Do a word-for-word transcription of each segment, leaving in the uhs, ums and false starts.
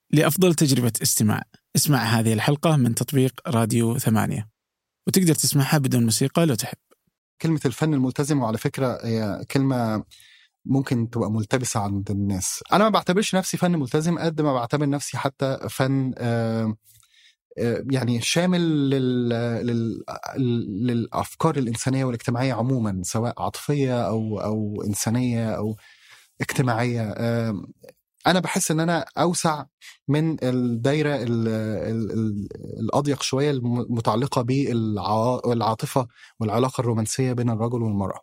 لأفضل تجربة استماع. اسمع هذه الحلقة من تطبيق راديو ثمانية، وتقدر تسمعها بدون موسيقى لو تحب. كلمة الفن الملتزم، وعلى فكرة هي كلمة ممكن تبقى ملتبسة عند الناس. أنا ما بعتبرش نفسي فن ملتزم قد ما بعتبر نفسي حتى فن آه آه يعني شامل لل لل للأفكار الإنسانية والاجتماعية عموما، سواء عاطفية أو أو إنسانية أو اجتماعية. آه أنا بحس إن أنا أوسع من الدايرة ال ال ال الأضيق شوية المتعلقة بالعاطفة والعلاقة الرومانسية بين الرجل والمرأة.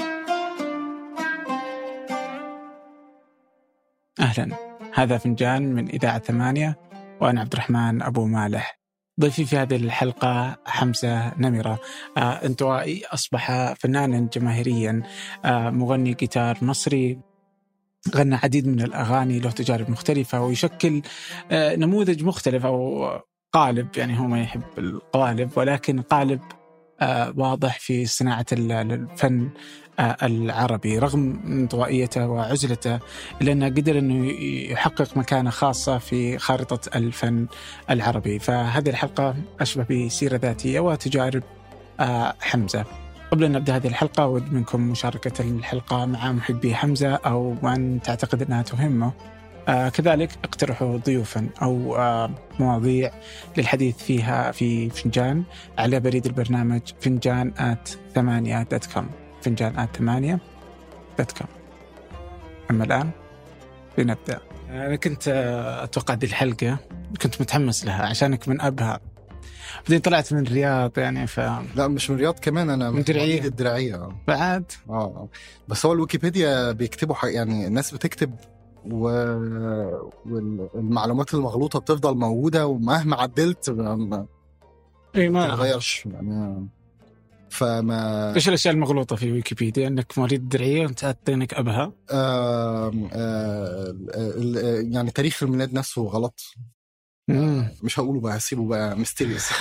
أهلا، هذا فنجان من إذاعة ثمانية، وأنا عبد الرحمن أبو مالح. ضيفي في هذه الحلقة حمزة نمرة، آه انطوائي، أصبح فنانا جماهيريا، آه مغني جيتار مصري، غنى عديد من الأغاني، له تجارب مختلفة، ويشكل آه نموذج مختلف أو قالب. يعني هو ما يحب القوالب، ولكن قالب آه واضح في صناعة الفن آه العربي، رغم انطوائيته وعزلته، إلا أنه قدر أنه يحقق مكانة خاصة في خارطة الفن العربي. فهذه الحلقة أشبه بسيرة ذاتية وتجارب آه حمزة. قبل أن نبدأ هذه الحلقة، أود منكم مشاركة الحلقة مع محبي حمزة أو من تعتقد أنها تهمه. آه كذلك اقترحوا ضيوفا أو آه مواضيع للحديث فيها في فنجان على بريد البرنامج فنجان آت ثمانية دوت كوم، فنجان آت ثمانية دوت كوم. أما الآن لنبدأ. أنا كنت أتوقع هذه الحلقة كنت متحمس لها عشانك من أبها، بعدين طلعت من الرياض يعني ف لا مش من الرياض، كمان أنا من درعية الدرعية بعد. آه بس هو الويكيبيديا بيكتبوا حق، يعني الناس بتكتب و... والمعلومات المغلوطة بتفضل موجودة، ومهما عدلت ما إيه ما تغيرش يعني. فما إيش الأشياء المغلوطة في ويكيبيديا؟ أنك مواليد الدرعية وأنت أعطينك أبها. آه آه يعني تاريخ الميلاد نفسه غلط. مم. مش هقوله بقى، هسيبه بقى ميستيريوس.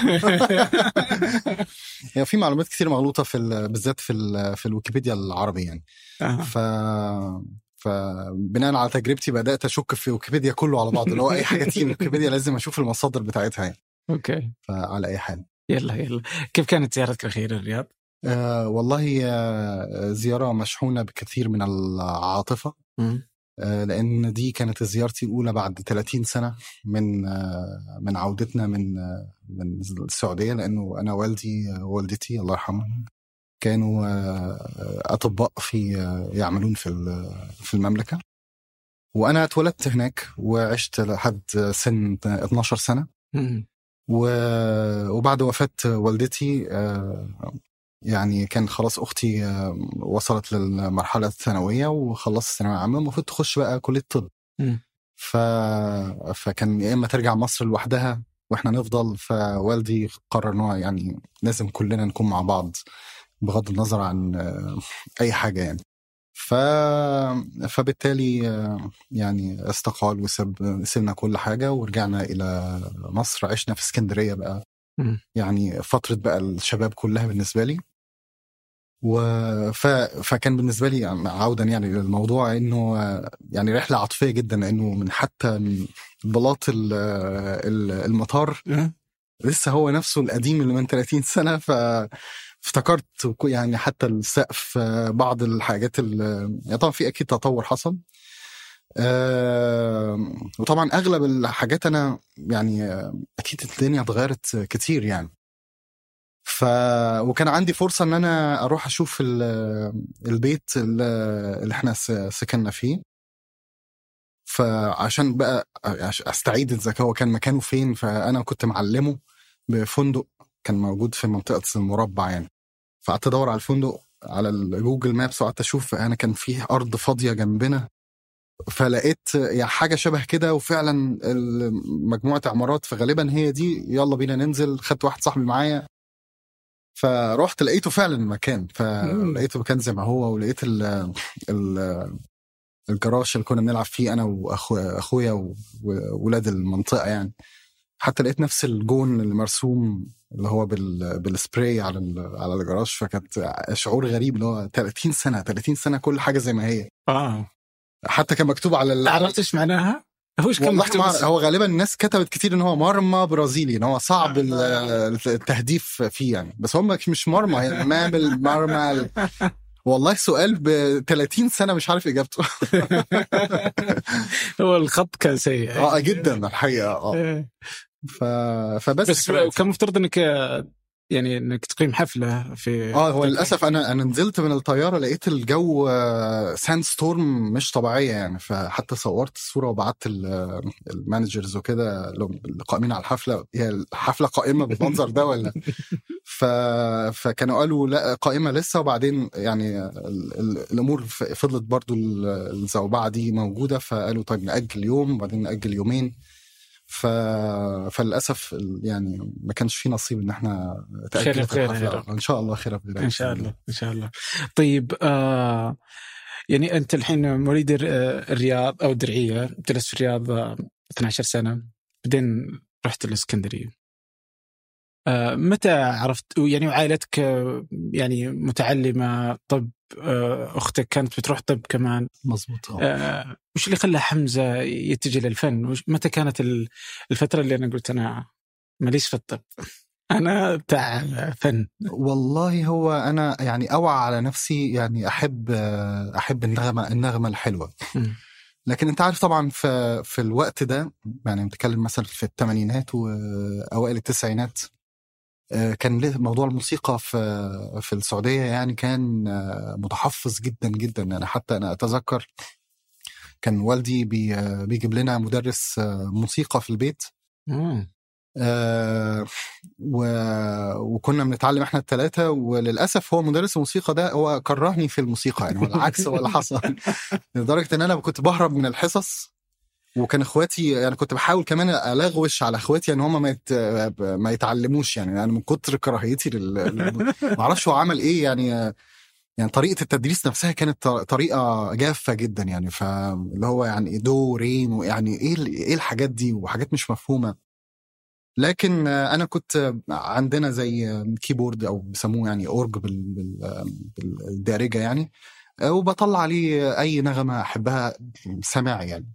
يعني في معلومات كتير مغلوطة في بالذات في في الويكيبيديا العربي يعني. آه. ف فبناء على تجربتي بدأت أشك في ويكيبيديا كله على بعضه، اللي هو أي حاجة تيجي ويكيبيديا لازم أشوف المصادر بتاعتها يعني. أوكي. فعلى أي حال، يلا يلا كيف كانت زيارتك الأخيرة الرياض؟ آه والله آه زيارة مشحونة بكثير من العاطفة. آه لأن دي كانت زيارتي الأولى بعد ثلاثين سنة من آه من عودتنا من آه من السعودية، لأنه أنا والدي آه والدتي الله يرحمهم كانوا آه أطباء في آه يعملون في في المملكة، وأنا اتولدت هناك وعشت لحد سن اثناشر سنة. وبعد وفاة والدتي يعني كان خلاص أختي وصلت للمرحلة الثانوية وخلصت الثانوية العامة، المفروض تخش بقى كلية الطب. ف... فكان يا إما ترجع مصر لوحدها وإحنا نفضل، فوالدي قرر إنه يعني لازم كلنا نكون مع بعض بغض النظر عن أي حاجة يعني. ف... فبالتالي يعني استقال وسب سيبنا كل حاجة ورجعنا إلى مصر. عشنا في اسكندرية بقى م. يعني فترة بقى الشباب كلها بالنسبة لي. و... ف... فكان بالنسبة لي عودا يعني للموضوع إنه يعني رحلة عاطفية جدا، لأنه من حتى من بلاط المطار م. لسه هو نفسه القديم اللي من ثلاثين سنة. ف افتكرت يعني حتى السقف بعض الحاجات يعني طبعا في أكيد تطور حصل. أه وطبعا أغلب الحاجات أنا يعني أكيد الدنيا اتغيرت كتير يعني. ف وكان عندي فرصة أن أنا أروح أشوف البيت اللي احنا سكننا فيه، فعشان بقى أستعيد الذكاء هو كان مكانه فين. فأنا كنت معلمه بفندق كان موجود في منطقة المربع يعني، فقعدت أدور على الفندق على الجوجل مابس وقعدت أشوف أنا كان فيه أرض فاضية جنبنا، فلقيت يعني حاجة شبه كده وفعلا مجموعة عمارات، فغالبا هي دي يلا بينا ننزل. خدت واحد صاحبي معايا فروحت لقيته فعلا مكان، فلقيته مكان زي ما هو، ولقيت ال ال الجراج اللي كنا بنلعب فيه أنا وأخويا وولاد المنطقة يعني. حتى لقيت نفس الجون المرسوم اللي هو بالسبراي على على الجراج. فكانت شعور غريب اللي هو ثلاثين سنة ثلاثين سنة كل حاجة زي ما هي. اه حتى كان مكتوب على عرفت ايش معناها هو غالبا الناس كتبت كتير ان هو مرمى برازيلي، ان هو صعب التهديف فيه يعني، بس هم مش مرمى يعني ما بالمرمى. والله سؤال ب ثلاثين سنة مش عارف اجابته. هو الخط كان سيء اه جدا الحقيقة. اه ف... فبس بس كان مفترض انك يعني انك تقيم حفله في اه هو للاسف انا انا نزلت من الطياره لقيت الجو ساند ستورم مش طبيعيه يعني، فحتى صورت الصوره وبعت المانجرز وكده القائمين على الحفله، هي الحفله قائمه بالمنظر ده ولا؟ ف فكانوا قالوا لا قائمه لسه، وبعدين يعني الامور فضلت برضو الزوبعه دي موجوده، فقالوا طيب ناجل يوم وبعدين ناجل يومين. ف... فللأسف يعني ما كانش في نصيب إن إحنا خير خير خير إن شاء الله خير بغير إن شاء الله إن شاء الله. طيب آه يعني أنت الحين مواليد الرياض أو الدرعية، جلست في الرياض اثنتي عشرة سنة، بعدين رحت الإسكندرية. آه متى عرفت يعني وعائلتك يعني متعلمة طب، آه أختك كانت بتروح طب كمان؟ مظبوط. آه وش اللي خلى حمزة يتجه للفن؟ متى كانت الفترة اللي أنا قلت أنا ماليش في الطب، أنا بتاع فن؟ والله هو أنا يعني أوعى على نفسي يعني أحب أحب النغمة النغمة الحلوة. م. لكن أنت عارف طبعا في في الوقت ده يعني نتكلم مثلا في الثمانينات وأوائل التسعينات، كان موضوع الموسيقى في في السعودية يعني كان متحفظ جدا جدا يعني. حتى أنا أتذكر كان والدي بي بيجيب لنا مدرس موسيقى في البيت. آه و... وكنا بنتعلم احنا الثلاثة، وللأسف هو مدرس الموسيقى ده هو كرهني في الموسيقى يعني، والعكس ولا حصل. لدرجة ان انا كنت بهرب من الحصص، وكان اخواتي يعني كنت بحاول كمان ألغوش على اخواتي ان هم ما, يت... ما يتعلموش يعني. يعني من كتر كراهيتي لل... معرفش هو عمل ايه يعني. يعني طريقة التدريس نفسها كانت طريقة جافة جدا يعني، فاللي هو يعني دو رين ويعني ايه ايه الحاجات دي وحاجات مش مفهومة. لكن انا كنت عندنا زي كيبورد او بيسموه يعني اورج بالدارجة يعني، وبطلع عليه اي نغمة احبها سماعي يعني.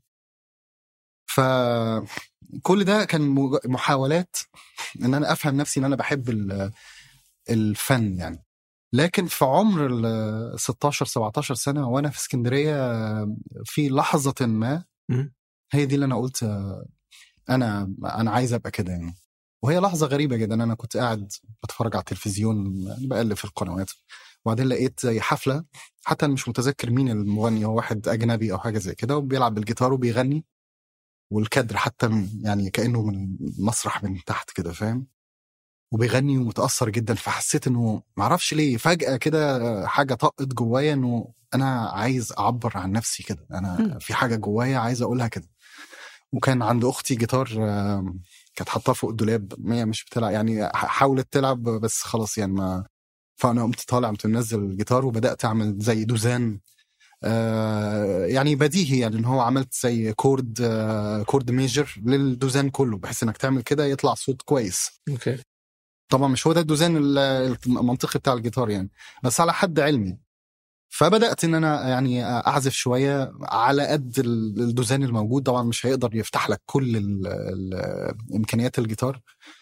فكل ده كان محاولات ان انا افهم نفسي ان انا بحب الفن يعني. لكن في عمر ال ستاشر سبعتاشر سنة وانا في اسكندرية، في لحظة ما هي دي اللي انا قلت انا انا عايز ابقى كده يعني. وهي لحظة غريبة جدا، انا كنت قاعد بتفرج على التلفزيون بقلب في القنوات، وبعدين لقيت زي حفلة، حتى مش متذكر مين المغني، هو واحد اجنبي او حاجة زي كده، وبيلعب بالجيتار وبيغني، والكادر حتى يعني كأنه من مسرح من تحت كده فاهم، وبيغني ومتأثر جدا. فحسيت انه معرفش ليه فجأة كده حاجة طقت جوايا انه انا عايز اعبر عن نفسي كده، انا في حاجة جوايا عايز اقولها كده. وكان عند اختي جيتار كانت حاطاه فوق الدولاب، هي مش بتلعب يعني، حاولت تلعب بس خلاص يعني ما. فانا قمت طالع قمت منزل الجيتار وبدأت اعمل زي دوزان آه يعني بديهي يعني، ان هو عملت زي كورد آه كورد ميجر للدوزان كله، بحيث انك تعمل كده يطلع صوت كويس. اوكي. طبعا مش هو ده الدوزان المنطقي بتاع الجيتار يعني، بس على حد علمي. فبدأت ان انا يعني اعزف شوية على قد الدوزان الموجود، طبعا مش هيقدر يفتح لك كل ال ال امكانيات الجيتار.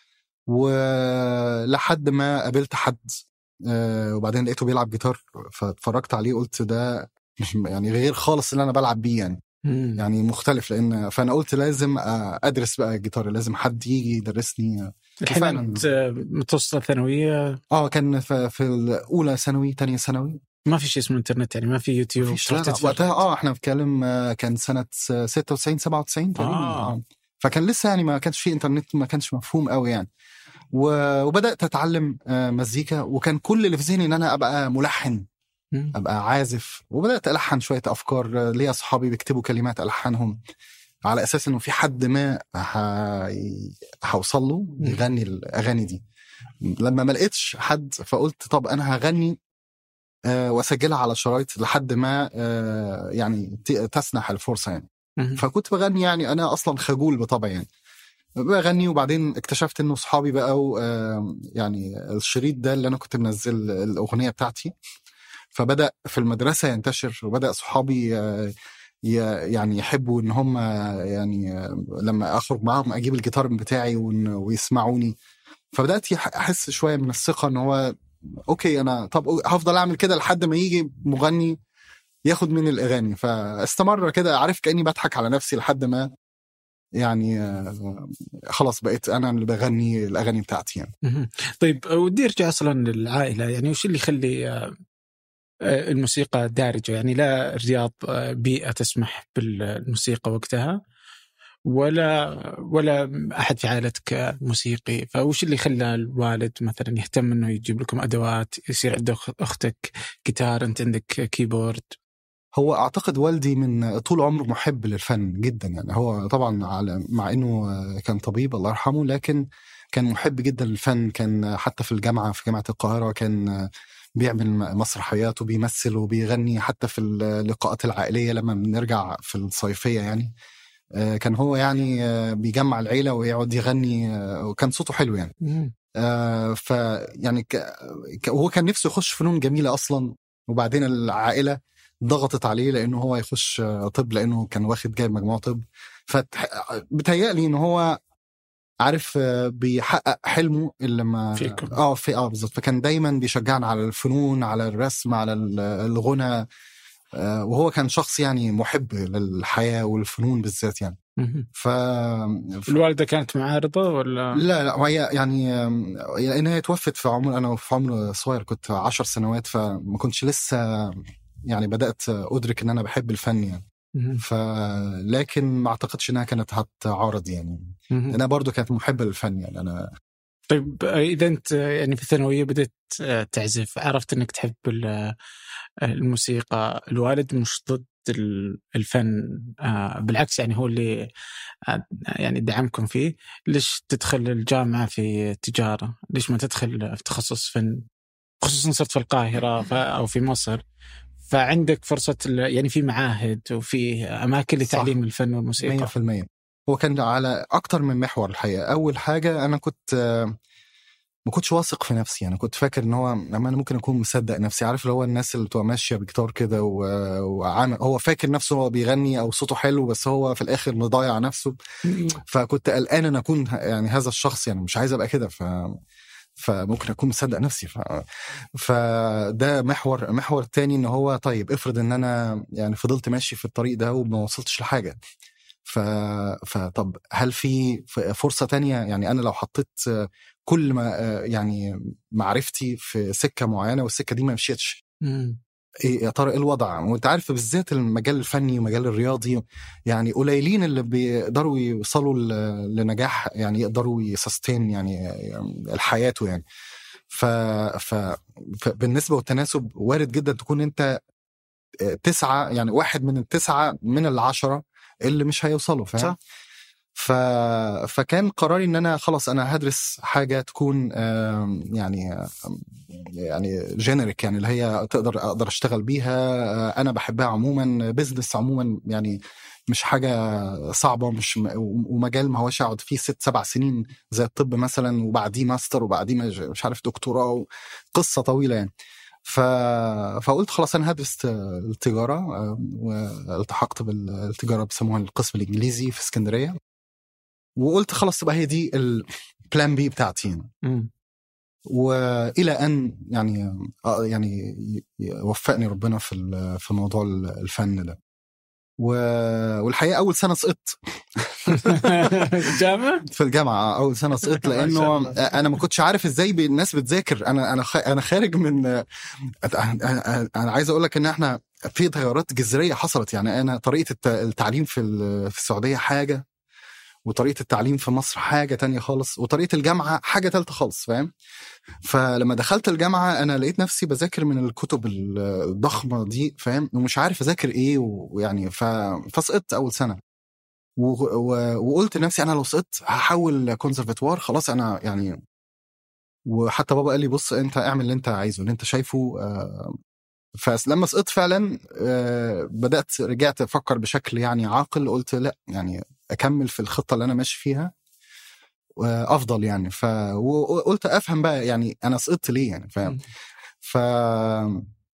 ولحد ما قابلت حد آه وبعدين لقيته بيلعب جيتار، فاتفرجت عليه قلت ده مش يعني غير خالص اللي انا بلعب بيه يعني. مم. يعني مختلف، لان فانا قلت لازم ادرس بقى الجيتار، لازم حد يجي يدرسني. الحين متوسطة ثانوية؟ اه كان في الاولى ثانوي تانية ثانوي. ما في شيء اسمه انترنت يعني، ما في يوتيوب؟ ما فيش. لا وقتها اه احنا بنتكلم كان سنة ستة وتسعين سبعة وتسعين تقريبا. آه. فكان لسه يعني ما كانش في انترنت، ما كانش مفهوم قوي يعني. وبدأت اتعلم مزيكا، وكان كل اللي في ذهني ان انا ابقى ملحن، ابقى عازف. وبدأت الحن شوية افكار ليا، اصحابي بيكتبوا كلمات الحنهم على اساس انه في حد ما هوصل له يغني الاغاني دي. لما ما لقيتش حد فقلت طب انا هغني أه واسجلها على شرايط لحد ما أه يعني تسنح الفرصه يعني. فكنت بغني يعني، انا اصلا خجول بطبعي يعني، بغني. وبعدين اكتشفت انه صحابي بقوا أه يعني الشريط ده اللي انا كنت منزل الاغنيه بتاعتي، فبدأ في المدرسه ينتشر، وبدأ صحابي أه يعني يحبوا ان هم يعني لما اخرج معاهم اجيب الجيتار بتاعي ويسمعوني. فبدات احس شويه من الثقه ان هو اوكي انا طب هفضل اعمل كده لحد ما يجي مغني ياخد مني الاغاني. فاستمر كده، عارف كاني بضحك على نفسي لحد ما يعني خلاص بقيت انا اللي بغني الاغاني بتاعتي يعني. طيب ودي ارجع اصلا للعائله، يعني وش اللي يخلي الموسيقى دارجه؟ يعني لا الرياض بيئه تسمح بالموسيقى وقتها، ولا ولا احد في عائلتك موسيقي، فوش اللي خلى الوالد مثلا يهتم انه يجيب لكم ادوات، يصير عندك اختك جيتار انت عندك كيبورد؟ هو اعتقد والدي من طول عمره محب للفن جدا، يعني هو طبعا على مع انه كان طبيب الله يرحمه، لكن كان محب جدا للفن. كان حتى في الجامعه في جامعه القاهره كان بيعمل مسرحيات وبيمثل وبيغني، حتى في اللقاءات العائليه لما بنرجع في الصيفيه يعني كان هو يعني بيجمع العيله ويقعد يغني، وكان صوته حلو يعني. ف يعني هو كان نفسه يخش فنون جميله اصلا، وبعدين العائله ضغطت عليه لانه هو يخش طب لانه كان واخد جايب مجموع طب. فبتهيألي ان هو عارف بيحقق حلمه اللي ما اه في اه بالظبط. فكان دايما بيشجعنا على الفنون، على الرسم، على الغنى، وهو كان شخص يعني محب للحياه والفنون بالذات يعني. ف الوالده كانت معارضه ولا لا لا هي يعني لان هي توفت في عمر انا في عمر صغير، كنت عشر سنوات، فما كنتش لسه يعني بدأت أدرك إن أنا بحب الفن يعني. ف لكن ما أعتقدش إنها كانت هتعارض يعني، أنا برضو كانت محبة للفن يعني أنا. طيب إذا أنت يعني في الثانوية بدأت تعزف، عرفت إنك تحب الموسيقى، الوالد مش ضد الفن، بالعكس يعني هو اللي يعني دعمكم فيه، ليش تدخل الجامعة في تجارة؟ ليش ما تدخل في تخصص فن؟ خصوصا صرت في القاهرة أو في مصر، فعندك فرصة يعني في معاهد وفي أماكن لتعليم الفن والموسيقى. مية في المية. هو كان على أكتر من محور الحقيقة. أول حاجة أنا كنت ما كنتش واثق في نفسي، أنا كنت فاكر إن هو أنا ممكن أكون مصدق نفسي، عارف اللي هو الناس اللي بتبقى ماشية بجيتار كده وعامل هو فاكر نفسه هو بيغني أو صوته حلو، بس هو في الآخر مضايع نفسه. فكنت قلقان أن أكون يعني هذا الشخص، يعني مش عايز أبقى كده، ف فممكن أكون مصدق نفسي. ف... فده محور. محور تاني إن هو طيب افرض إن أنا يعني فضلت ماشي في الطريق ده وما وصلتش لحاجة، ف... فطب هل في فرصة تانية؟ يعني أنا لو حطيت كل ما يعني معرفتي في سكة معينة والسكة دي ما مشيتش، إيه يا ترى إيه الوضع؟ وأنت عارف بالذات المجال الفني ومجال الرياضي يعني قليلين اللي بيقدروا يوصلوا لنجاح، يعني يقدروا يسستين يعني الحياة يعني. ف... ف... فبالنسبة والتناسب وارد جدا تكون أنت تسعة، يعني واحد من التسعة من العشرة اللي مش هيوصلوا، فاهم؟ ف... فكان قراري ان انا خلاص انا هدرس حاجه تكون يعني يعني جينيريك، يعني اللي هي تقدر اقدر اشتغل بيها، انا بحبها عموما، بيزنس عموما، يعني مش حاجه صعبه، مش ومجال ما هوش اقعد فيه ست سبع سنين زي الطب مثلا وبعديه ماستر وبعديه مش عارف دكتوراه، قصه طويله يعني. ف... فقلت خلاص أنا هدرس التجارة، والتحقت بالتجارة بسموها القسم الإنجليزي في اسكندرية، وقلت خلاص تبقى هي دي البلان بي بتاعتي. م. وإلى أن يعني يعني وفقني ربنا في في موضوع الفن ده. والحقيقة أول سنة سقطت جامعة في الجامعة. أول سنة سقطت لأنه أنا ما كنتش عارف إزاي الناس بتذاكر. أنا أنا أنا خارج من أنا عايز أقول لك إن إحنا في تغيرات جذرية حصلت. يعني أنا طريقة التعليم في في السعودية حاجة، وطريقة التعليم في مصر حاجة تانية خالص، وطريقة الجامعة حاجة تالتة خالص، فاهم؟ فلما دخلت الجامعة أنا لقيت نفسي بذاكر من الكتب الضخمة دي، فاهم؟ ومش عارف أذاكر إيه، ويعني فسقطت أول سنة. وقلت لنفسي أنا لو سقطت هحول كونسرفتوار خلاص أنا يعني. وحتى بابا قال لي بص أنت اعمل اللي أنت عايزه اللي أنت شايفه. فلما سقطت فعلا بدأت رجعت أفكر بشكل يعني عاقل، قلت لا يعني أكمل في الخطة اللي أنا ماشي فيها أفضل يعني. فقلت أفهم بقى يعني أنا سقطت ليه يعني، فاهم؟ ف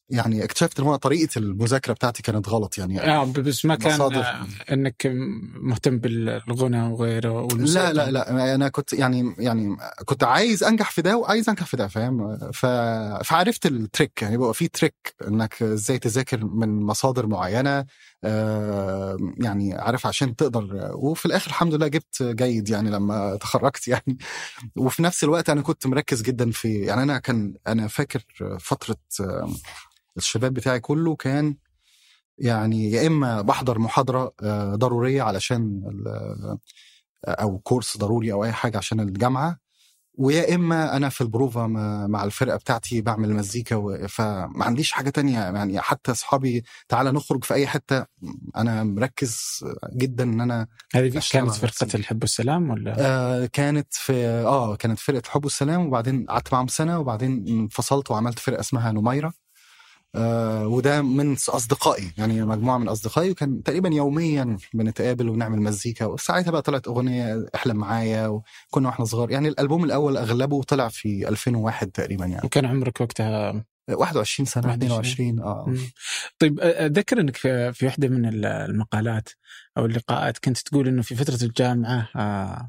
يعني اكتشفت ان هو طريقه المذاكره بتاعتي كانت غلط يعني. اه بس ما كان مصادر. انك مهتم بالغنى وغيره والموسيقى. لا لا لا انا كنت يعني يعني كنت عايز انجح في ده وعايز انجح في ده فاهم. ف... فعرفت التريك يعني بقى في تريك انك ازاي تذاكر من مصادر معينه آه يعني عارف عشان تقدر. وفي الاخر الحمد لله جبت جيد يعني لما تخرجت يعني. وفي نفس الوقت انا كنت مركز جدا في يعني انا كان انا فاكر فتره الشباب بتاعي كله كان يعني يا إما بحضر محاضرة ضرورية علشان أو كورس ضروري أو أي حاجة عشان الجامعة، ويا إما أنا في البروفا مع الفرقة بتاعتي بعمل مزيكا. فما عنديش حاجة تانية يعني. حتى أصحابي تعالى نخرج في أي حتة أنا مركز جدا إن أنا. هذه كانت فرقة الحب والسلام ولا؟ آه كانت في آه كانت فرقة الحب والسلام، وبعدين قعدت معهم سنة وبعدين انفصلت وعملت فرقة اسمها نميرة. آه وده من أصدقائي يعني مجموعة من أصدقائي، وكان تقريبا يوميا بنتقابل ونعمل مزيكا. وساعتها بقى طلعت أغنية احلم معايا وكنا واحنا صغار يعني. الألبوم الأول أغلبه طلع في ألفين وواحد تقريبا يعني. وكان عمرك وقتها واحد وعشرين سنة اثنين وعشرين. آه. طيب أذكر أنك في في واحدة من المقالات أو اللقاءات كنت تقول أنه في فترة الجامعة آه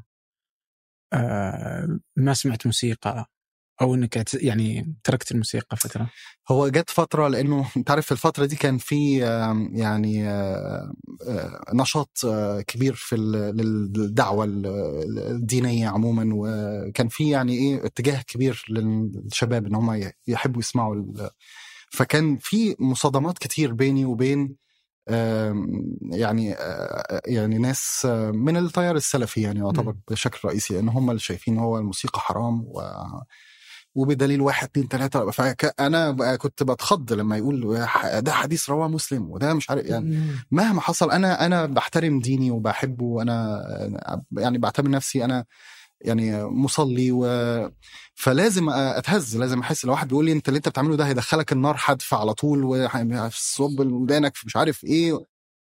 آه ما سمعت موسيقى أو أنك يعني تركت الموسيقى فترة. هو جت فترة لأنه تعرف في الفترة دي كان في يعني نشاط كبير في الدعوة الدينية عموما، وكان في يعني إيه اتجاه كبير للشباب إن هم يحبوا يسمعوا. فكان في مصادمات كتير بيني وبين يعني يعني ناس من التيار السلفي يعني يعتبر بشكل رئيسي، لأن هم اللي شايفين هو الموسيقى حرام و وبدليل واحد اتنين تلاتة. فأنا كنت بتخض لما يقول ده حديث رواه مسلم وده مش عارف يعني. مهما حصل أنا أنا بحترم ديني وبحبه، وأنا يعني بعتبر نفسي أنا يعني مصلي و... فلازم أتهز، لازم أحس. لو واحد بيقول لي أنت اللي أنت بتعمله ده هيدخلك النار حدف على طول وصب ودانك مش عارف إيه،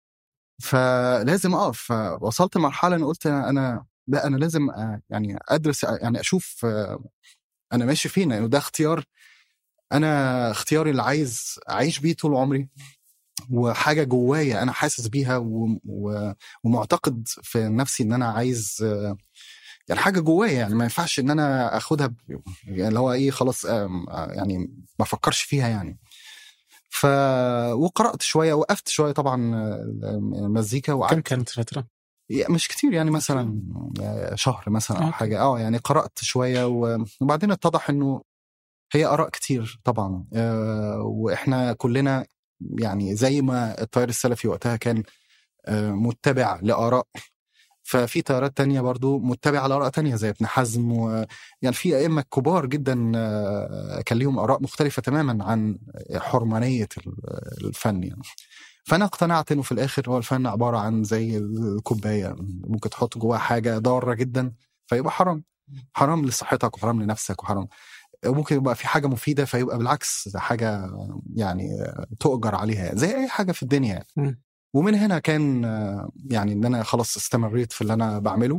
فلازم أقف. فوصلت لمرحلة أنا قلت أنا لا أنا لازم يعني أدرس يعني أشوف أنا ماشي فين، يعني ده اختيار أنا اختياري اللي عايز أعيش بيه طول عمري، وحاجة جوايا أنا حاسس بيها و... و... ومعتقد في نفسي إن أنا عايز يعني حاجة جوايا يعني ما ينفعش إن أنا أخدها ب... يعني اللي هو إيه خلاص يعني ما فكرش فيها يعني. ف وقرأت شوية، وقفت شوية طبعا مزيكا. كم كانت فترة؟ مش كتير يعني مثلا شهر مثلا أو حاجة. اه يعني قرأت شوية وبعدين اتضح إنه هي آراء كتير طبعا. آه وإحنا كلنا يعني زي ما التيار السلفي وقتها كان آه متبع لآراء، ففي تيارات تانية برضو متبعة لآراء تانية زي ابن حزم و... يعني في أئمة كبار جدا آه كان ليهم آراء مختلفة تماما عن حرمانية الفن يعني. فأنا اقتنعت إنه في الآخر هو الفن عبارة عن زي الكوباية، ممكن تحط جواها حاجة ضارة جدا فيبقى حرام، حرام لصحتك وحرام لنفسك وحرام. ممكن يبقى في حاجة مفيدة فيبقى بالعكس حاجة يعني تؤجر عليها زي أي حاجة في الدنيا. م. ومن هنا كان يعني إن أنا خلاص استمريت في اللي أنا بعمله،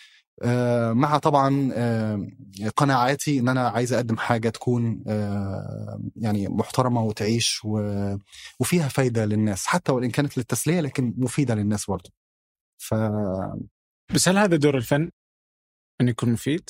مع طبعا قناعاتي إن أنا عايز أقدم حاجة تكون يعني محترمة وتعيش وفيها فايدة للناس، حتى وإن كانت للتسلية لكن مفيدة للناس برضو. ف... بس هل هذا دور الفن أن يكون مفيد؟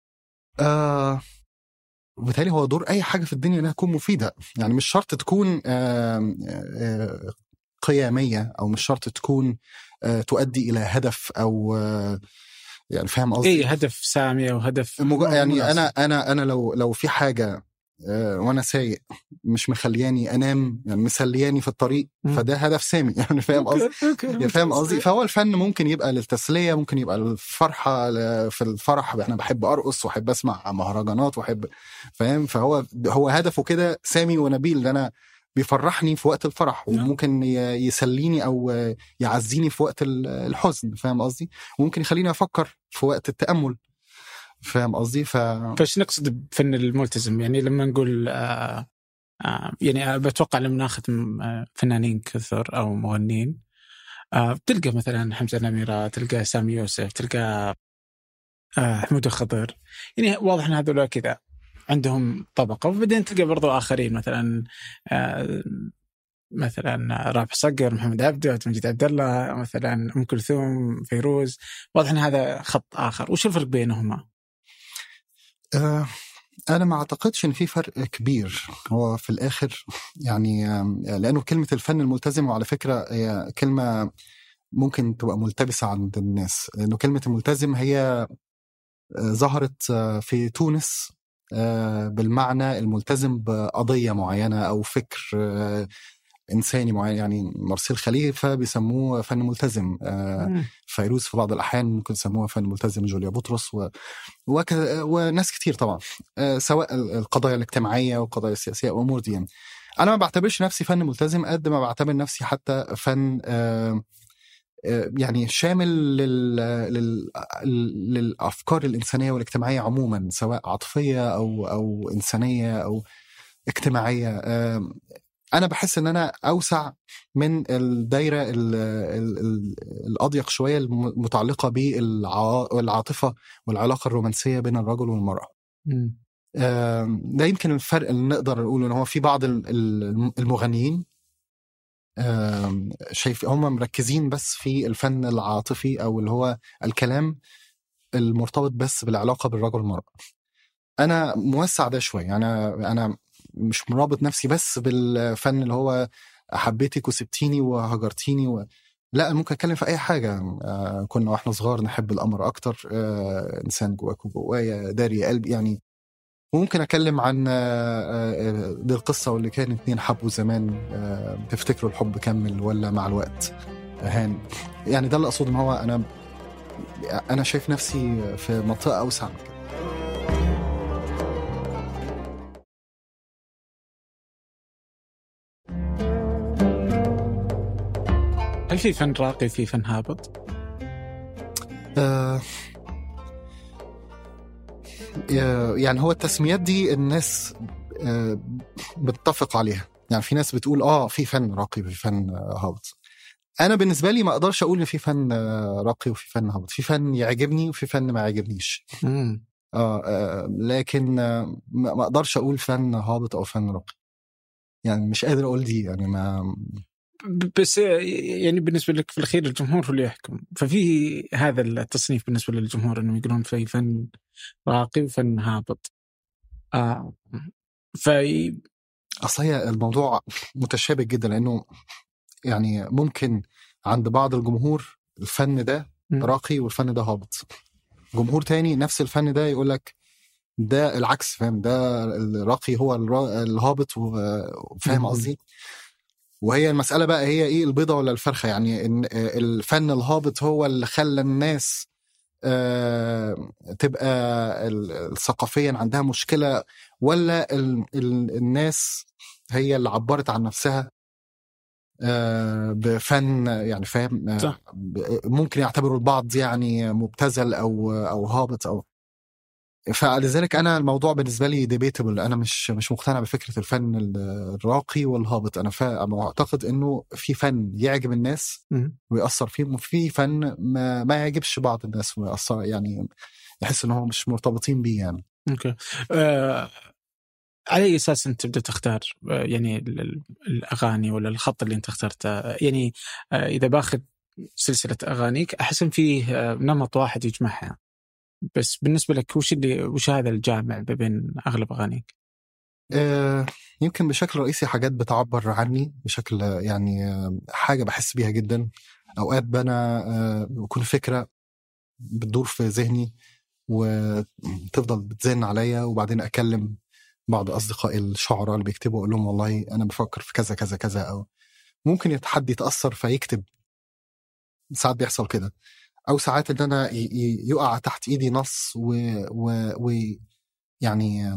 آه وبالتالي هو دور أي حاجة في الدنيا أنها تكون مفيدة، يعني مش شرط تكون آه آه قيامية، أو مش شرط تكون آه تؤدي إلى هدف أو آه يعني فاهم قصدي؟ إيه هدف سامي أو هدف مج... يعني أنا أنا أنا لو لو في حاجة آه وأنا سايق مش مخلياني أنام يعني مسلياني في الطريق م. فده هدف سامي يعني فاهم قصدي؟ يعني فاهم قصدي؟ فهو الفن ممكن يبقى للتسلية، ممكن يبقى الفرحة في الفرح، أنا بحب أرقص وأحب أسمع مهرجانات وأحب فاهم. فهو هو هدفه كده سامي ونبيل، أنا بيفرحني في وقت الفرح وممكن يسليني أو يعزيني في وقت الحزن فاهم قصدي؟ وممكن يخليني أفكر في وقت التأمل فاهم قصدي. ف... فايش نقصد بفن الملتزم؟ يعني لما نقول آه آه يعني بتوقع لما ناخذ فنانين كثر أو مغنين آه بتلقى مثلا حمزة نميرة، تلقى سامي يوسف، تلقى آه حمود الخضر، يعني واضح أن هذول كذا عندهم طبقة، وبعدين تلقى برضو آخرين مثلا آه مثلا رابح صقر، محمد عبده، مجيد عبد الله، مثلا أم كلثوم، فيروز. واضح أن هذا خط آخر. وش الفرق بينهما؟ أه أنا ما أعتقدش إن في فرق كبير. هو في الآخر يعني لأنه كلمة الفن الملتزم، وعلى فكرة هي كلمة ممكن تبقى ملتبسة عند الناس، لأنه كلمة الملتزم هي ظهرت في تونس بالمعنى الملتزم بقضية معينة أو فكر إنساني معين. يعني مرسيل خليفة بيسموه فن ملتزم، فيروز في بعض الأحيان ممكن يسموها فن ملتزم، جوليا بطرس و... وك... وناس كتير طبعا، سواء القضايا الاجتماعية والقضايا السياسية وأمور دي. أنا ما بعتبرش نفسي فن ملتزم قد ما بعتبر نفسي حتى فن يعني شامل لل... لل... للأفكار الإنسانية والاجتماعية عموما، سواء عاطفية أو أو إنسانية أو اجتماعية. أنا بحس إن أنا أوسع من الدايرة ال... ال... الأضيق شوية المتعلقة بالعاطفة والعلاقة الرومانسية بين الرجل والمرأة. م. ده يمكن الفرق اللي نقدر نقوله، إن هو في بعض المغنيين شايف هم مركزين بس في الفن العاطفي أو اللي هو الكلام المرتبط بس بالعلاقة بالرجل والمرأة. أنا موسع ده شوية. أنا أنا مش مرابط نفسي بس بالفن اللي هو حبيتك وسبتيني وهجرتيني و... لا، ممكن أتكلم في أي حاجة. آه كنا وإحنا صغار نحب القمر أكتر، آه إنسان جواك وجوايا، داري قلبي يعني. وممكن أتكلم عن آه دي القصة واللي كان اتنين حبوا زمان، آه تفتكروا الحب كمل ولا مع الوقت هان. يعني ده اللي أقصد، إن هو أنا أنا شايف نفسي في منطقة أوسع من كده. هل في فن راقي وفي فن هابط؟ آه يعني هو التسميات دي الناس آه بتتفق عليها. يعني في ناس بتقول آه في فن راقي وفي فن هابط. أنا بالنسبة لي ما أقدرش أقول إن في فن راقي وفي فن هابط. في فن يعجبني وفي فن ما يعجبنيش. آه, آه لكن آه ما أقدرش أقول فن هابط أو فن راقي. يعني مش قادر أقول دي. يعني ما بس يعني بالنسبة لك في الأخير الجمهور هو اللي يحكم. ففي هذا التصنيف بالنسبة للجمهور إنه يقولون في فن راقي وفن هابط. آه في أصلا الموضوع متشابك جدا، لأنه يعني ممكن عند بعض الجمهور الفن ده راقي والفن ده هابط. جمهور تاني نفس الفن ده يقولك ده العكس، فاهم؟ ده الراقي هو الهابط، وفاهم قصدي. وهي المسألة بقى هي ايه، البيضة ولا الفرخة؟ يعني إن الفن الهابط هو اللي خلى الناس آه تبقى ثقافيا عندها مشكلة، ولا ال ال الناس هي اللي عبرت عن نفسها آه بفن؟ يعني فاهم؟ آه ممكن يعتبروا البعض يعني مبتذل أو أو هابط أو. فلذلك أنا الموضوع بالنسبة لي ديبيتبل. أنا مش مش مقتنع بفكرة الفن الراقي والهابط. أنا أعتقد إنه في فن يعجب الناس ويأثر فيهم، وفي فن ما, ما يعجبش بعض الناس ويأثر، يعني يحس إنهم مش مرتبطين بيه يعني. أوكي. آه على أي أساس أنت تبدأ تختار يعني الأغاني ولا الخط اللي أنت اخترته؟ يعني آه إذا باخذ سلسلة أغانيك أحس إن فيه آه نمط واحد يجمعها، بس بالنسبة لك وش اللي وش هذا الجامع بين أغلب أغانيك؟ آه يمكن بشكل رئيسي حاجات بتعبر عني بشكل يعني آه حاجة بحس بيها جدا. أوقات بنا آه بكون فكرة بتدور في ذهني وتفضل بتزن عليا، وبعدين أكلم بعض أصدقائي الشعراء اللي بيكتبوا أقول لهم والله أنا بفكر في كذا كذا كذا، أو ممكن يتحدي يتأثر فيكتب. ساعات بيحصل كده، أو ساعات إن أنا يقع تحت إيدي نص و, و... و... يعني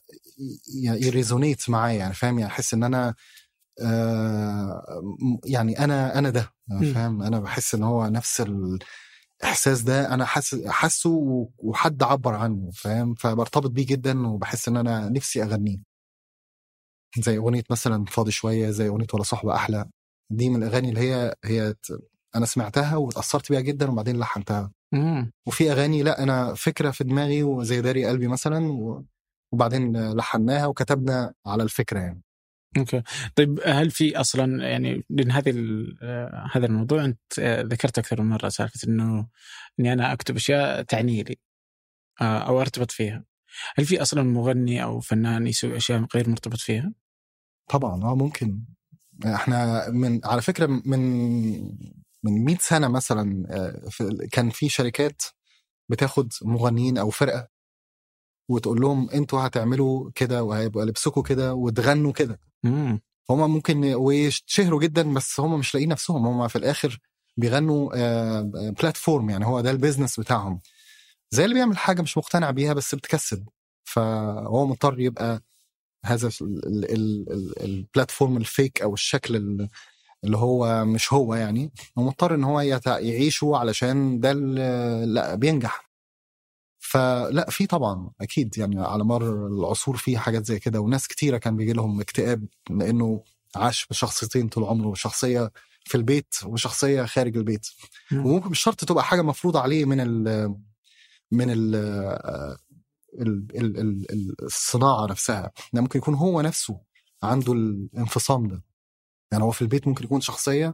يريزونيت معايا، يعني فاهم؟ يعني أحس إن أنا آه يعني أنا أنا ده فاهم. أنا بحس إن هو نفس الإحساس ده أنا حس حسه وحد عبر عنه، فاهم؟ فبرتبط بيه جدا وبحس إن أنا نفسي أغنيه. زي أغنية مثلا فاضي شوية، زي أغنية ولا صحبة أحلى. دي من الأغاني اللي هي هي أنا سمعتها وتأثرت بيها جدا وبعدين لحنتها. وفي أغاني لا أنا فكرة في دماغي وزي داري قلبي مثلا، وبعدين لحناها وكتبنا على الفكرة يعني. اوكي. طيب هل في اصلا يعني لان هذه هذا الموضوع انت ذكرت اكثر من مره سالفه انه اني انا اكتب اشياء تعني لي او ارتبط فيها، هل في اصلا مغني او فنان يسوي اشياء غير مرتبط فيها؟ طبعا اه ممكن. احنا من على فكره من من مئة سنه مثلا كان في شركات بتاخد مغنيين او فرقه وتقول لهم انتوا هتعملوا كده وهيبقى لبسكوا كده وتغنوا كده. هم ممكن ويشتهروا جدا بس هم مش لاقيين نفسهم، هم في الاخر بيغنوا بلاتفورم، يعني هو ده البيزنس بتاعهم، زي اللي بيعمل حاجه مش مقتنع بيها بس بتكسب، فهو مضطر يبقى هذا البلاتفورم الفيك او الشكل اللي هو مش هو، يعني هو مضطر ان هو يعيشه علشان ده لا بينجح. فلا في طبعا اكيد يعني على مر العصور في حاجات زي كده، وناس كتيره كان بيجي لهم اكتئاب لانه عاش بشخصيتين طول عمره، شخصيه في البيت وشخصيه خارج البيت. وممكن مش شرط تبقى حاجه مفروضه عليه من ال من ال الصناعة نفسها، ده ممكن يكون هو نفسه عنده الانفصام ده، يعني هو في البيت ممكن يكون شخصية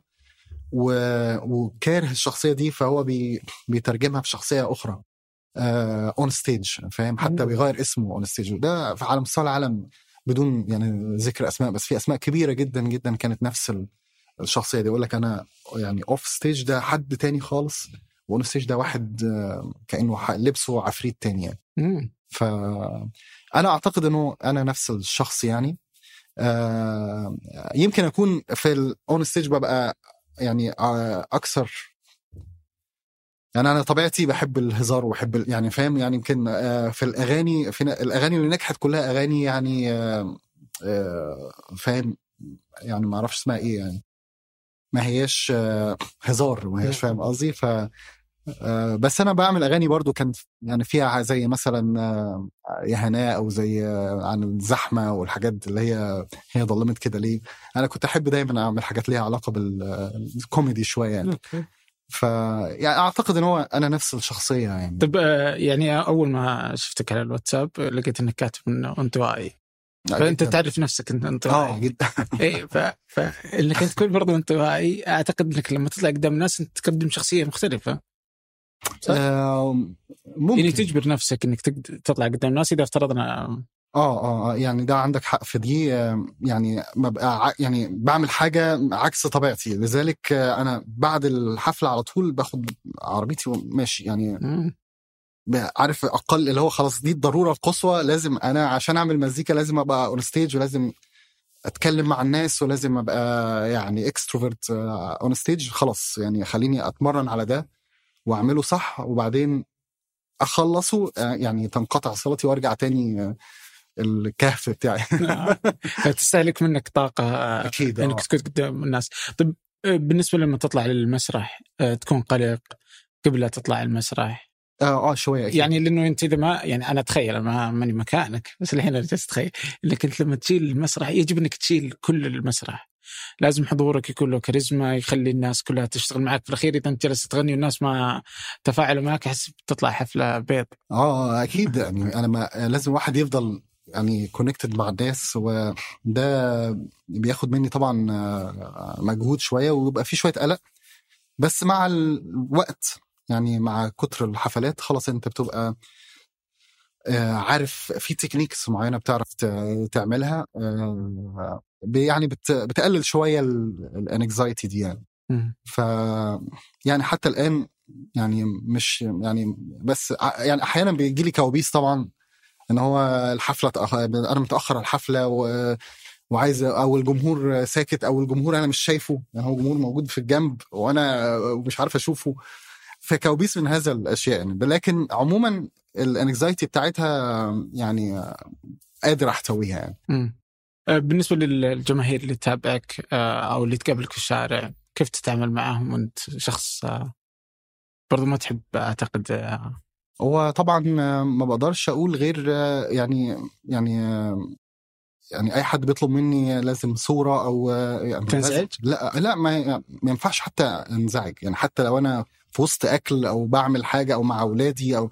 وكاره الشخصية دي فهو بي بيترجمها في شخصية أخرى اون ستيج، فاهم؟ حتى بيغير اسمه اون ستيج، وده في عالم مستوى العالم بدون يعني ذكر أسماء، بس في أسماء كبيرة جدا جدا كانت نفس الشخصية دي. يقول لك أنا يعني اوف ستيج ده حد تاني خالص، واون ستيج ده واحد كأنه لبسه عفريت تاني يعني. فأنا أعتقد أنه أنا نفس الشخص يعني. آه يمكن أكون في الأون ستيج ببقى يعني آه أكثر، يعني أنا طبيعتي بحب الهزار وبحب يعني فاهم، يعني يمكن آه في الأغاني، في الأغاني اللي نجحت كلها أغاني يعني آه آه فاهم، يعني ما أعرفش اسمها إيه، يعني ما هياش آه هزار، ما هياش فاهم قصدي. ف آه بس أنا بعمل أغاني برضو كانت يعني فيها زي مثلا آه يا هناء، أو زي آه عن الزحمة والحاجات اللي هي هي ضلمت كده ليه. أنا كنت أحب دايما أعمل حاجات ليها علاقة بالكوميدي شوية يعني. ف يعني أعتقد إن هو أنا نفس الشخصية يعني. طب آه يعني أول ما شفتك على الواتساب لقيت إنك كاتب إنه انطوائي، فأنت تعرف نفسك أنت انطوائي. آه جدا. إيه ف فإنك أنت تكون برضو انطوائي، أعتقد إنك لما تطلع قدام الناس أنت تقدم شخصية مختلفة. آه ممكن يعني تجبر نفسك إنك تطلع قدام الناس إذا افترضنا. اه اه يعني ده عندك حق في دي، يعني ببقى يعني بعمل حاجه عكس طبيعتي، لذلك انا بعد الحفله على طول باخد عربيتي وماشي يعني. م. عارف اقل اللي هو خلاص دي الضروره القصوى، لازم انا عشان اعمل مزيكا لازم ابقى اون ستيج، ولازم اتكلم مع الناس، ولازم ابقى يعني اكستروفرت اون ستيج. خلاص يعني خليني اتمرن على ده واعمله صح، وبعدين اخلصه يعني تنقطع صلاتي وارجع تاني الكهف بتاعي. تستهلك منك طاقة أكيد انك تكون قدام الناس. طيب بالنسبة لما تطلع للمسرح تكون قلق قبل لا تطلع المسرح؟ اه اه شوية أكيد. يعني لأنه أنت إذا ما يعني أنا أتخيل ما ماني مكانك، بس الحين أنا جالس أتخيل إنك أنت لما تشيل المسرح يجب إنك تشيل كل المسرح، لازم حضورك يكون له كاريزما يخلي الناس كلها تشتغل معك. في الأخير إذا أنت جالس تغني والناس ما تفاعلوا معك حسب تطلع حفلة بيض. اه أكيد يعني أنا ما لازم واحد يفضل يعني كونكتد مع الناس، وده بياخد مني طبعا مجهود شوية ويبقى فيه شوية قلق، بس مع الوقت يعني مع كتر الحفلات خلاص انت بتبقى عارف في تكنيكس معينة بتعرف تعملها، يعني بتقلل شوية الانكزايتي دي يعني. ف يعني حتى الآن يعني مش يعني بس يعني أحيانا بيجي لي كوابيس طبعا ان هو الحفله تأخر، انا متاخر على الحفله و... وعايز، او الجمهور ساكت، او الجمهور انا مش شايفه، يعني هو جمهور موجود في الجنب وانا مش عارف اشوفه، فكوابيس من هذا الاشياء يعني. لكن عموما الانكزايتي بتاعتها يعني قادر احتويها يعني. م. بالنسبه للجماهير اللي تتابعك او اللي تقابلك في الشارع، كيف تتعامل معهم وانت شخص برضو ما تحب اعتقد؟ هو طبعا ما بقدرش اقول غير يعني يعني يعني اي حد بيطلب مني لازم صوره او يعني تنزعج؟ لا لا ما, ما ينفعش حتى انزعج، يعني حتى لو انا في وسط اكل او بعمل حاجه او مع اولادي او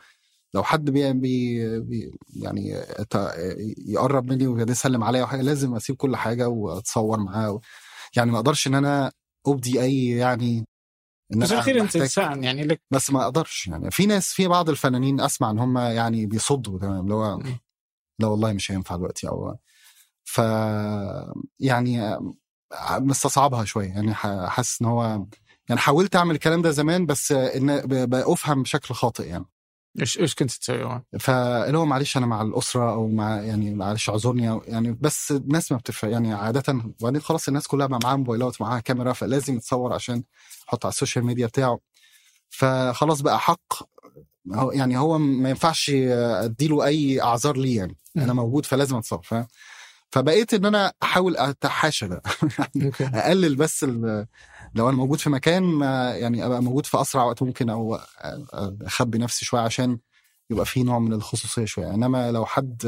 لو حد بي بي يعني يقرب مني ويسلم عليا وحاجه لازم اسيب كل حاجه واتصور معاه. يعني ما اقدرش ان انا ابدي اي يعني إن بس اخيرا انت انسان يعني لك، بس ما اقدرش يعني. في ناس في بعض الفنانين اسمع ان هم يعني بيصدوا تمام لو لا والله مش هينفع دلوقتي او ف يعني مستصعبها شويه يعني. حاسس ان هو يعني حاولت اعمل الكلام ده زمان بس ان بافهم بشكل خاطئ يعني. ايش ايش كنت تسوي؟ فاللي هو معلش انا مع الاسره او مع يعني معلش اعذرني يعني. بس الناس ما بتفهم يعني عاده. وبعدين خلاص الناس كلها معاها موبايلات ومعاها كاميرا فلازم يتصور عشان يحط على السوشيال ميديا بتاعه. فخلاص بقى حق يعني هو ما ينفعش اديله اي اعذار لي يعني. انا موجود فلازم اتصور. ف... فبقيت ان انا احاول اتحاشى ده يعني اقلل بس ال... لو انا موجود في مكان ما يعني ابقى موجود في اسرع وقت ممكن او اخبي نفسي شويه عشان يبقى في نوع من الخصوصيه شويه. انما لو حد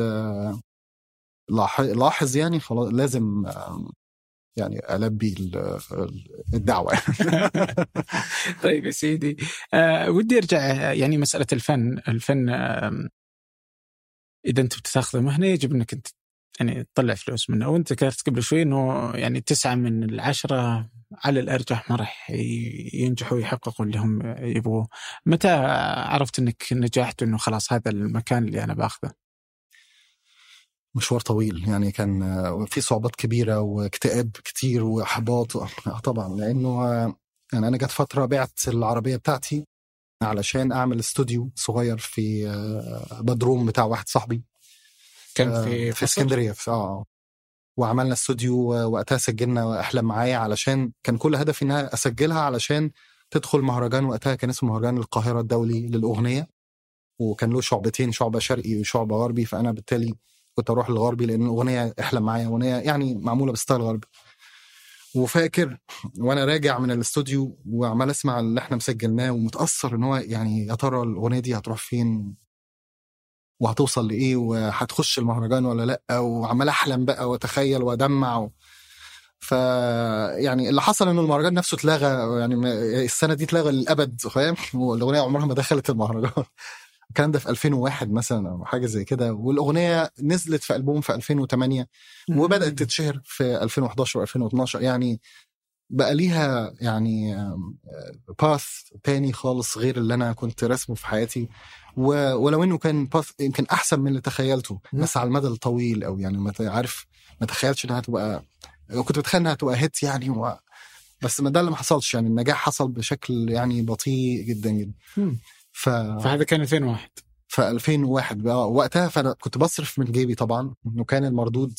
لاحظ يعني خلاص لازم يعني ألبي الدعوة. طيب يا سيدي أه ودي أرجع يعني مسألة الفن الفن أه إذا أنت بتاخذه مهنة يجب أنك أنت يعني تطلع فلوس منه. وأنت كرت قبل شوي إنه يعني تسعة من العشرة على الأرجح ما راح ينجحوا يحققوا اللي هم يبغوه. متى عرفت أنك نجحت وإنه خلاص هذا المكان اللي أنا باخذه؟ مشوار طويل يعني. كان في صعوبات كبيرة واكتئاب كتير وإحباط طبعا. لأنه يعني أنا جت فترة بعت العربية بتاعتي علشان أعمل استوديو صغير في بدروم بتاع واحد صاحبي كان في في اسكندرية. آه وعملنا استوديو وقتها سجلنا أحلام معايا علشان كان كل هدفي إنها أسجلها علشان تدخل مهرجان. وقتها كان اسمه مهرجان القاهرة الدولي للأغنية وكان له شعبتين شعبة شرقي وشعبة غربي. فأنا بالتالي كنت أروح للغربي لأن الأغنية أحلم معايا أغنية يعني معمولة بستايل غربي. وفاكر وأنا راجع من الاستوديو وعمال أسمع اللي إحنا مسجلناه ومتأثر إن هو يعني يا ترى الأغنية دي هتروح فين وهتوصل لإيه وهتخش المهرجان ولا لأ. وعمال أحلم بقى وأتخيل وأدمع و... ف يعني اللي حصل إنه المهرجان نفسه اتلغى يعني السنة دي اتلغى للأبد فاهم. والأغنية عمرها ما دخلت المهرجان. الكلام ده في ألفين وواحد مثلا او حاجه زي كده. والاغنيه نزلت في البوم في ألفين وثمانية وبدات تتشهر في ألفين وإحدى عشر وألفين واثناشر. يعني بقى ليها يعني باث تاني خالص غير اللي انا كنت رسمه في حياتي. ولو انه كان باث يمكن احسن من اللي تخيلته بس على المدى الطويل او يعني ما عارف ما تخيلتش انها تبقى. كنت بتخيل انها تبقى هيت يعني و... بس ما ده اللي ما حصلش يعني. النجاح حصل بشكل يعني بطيء جدا جدا. ف... فهذا كان ألفين وواحد. في ألفين وواحد بقى وقتها فأنا كنت بصرف من جيبي طبعا وكان المردود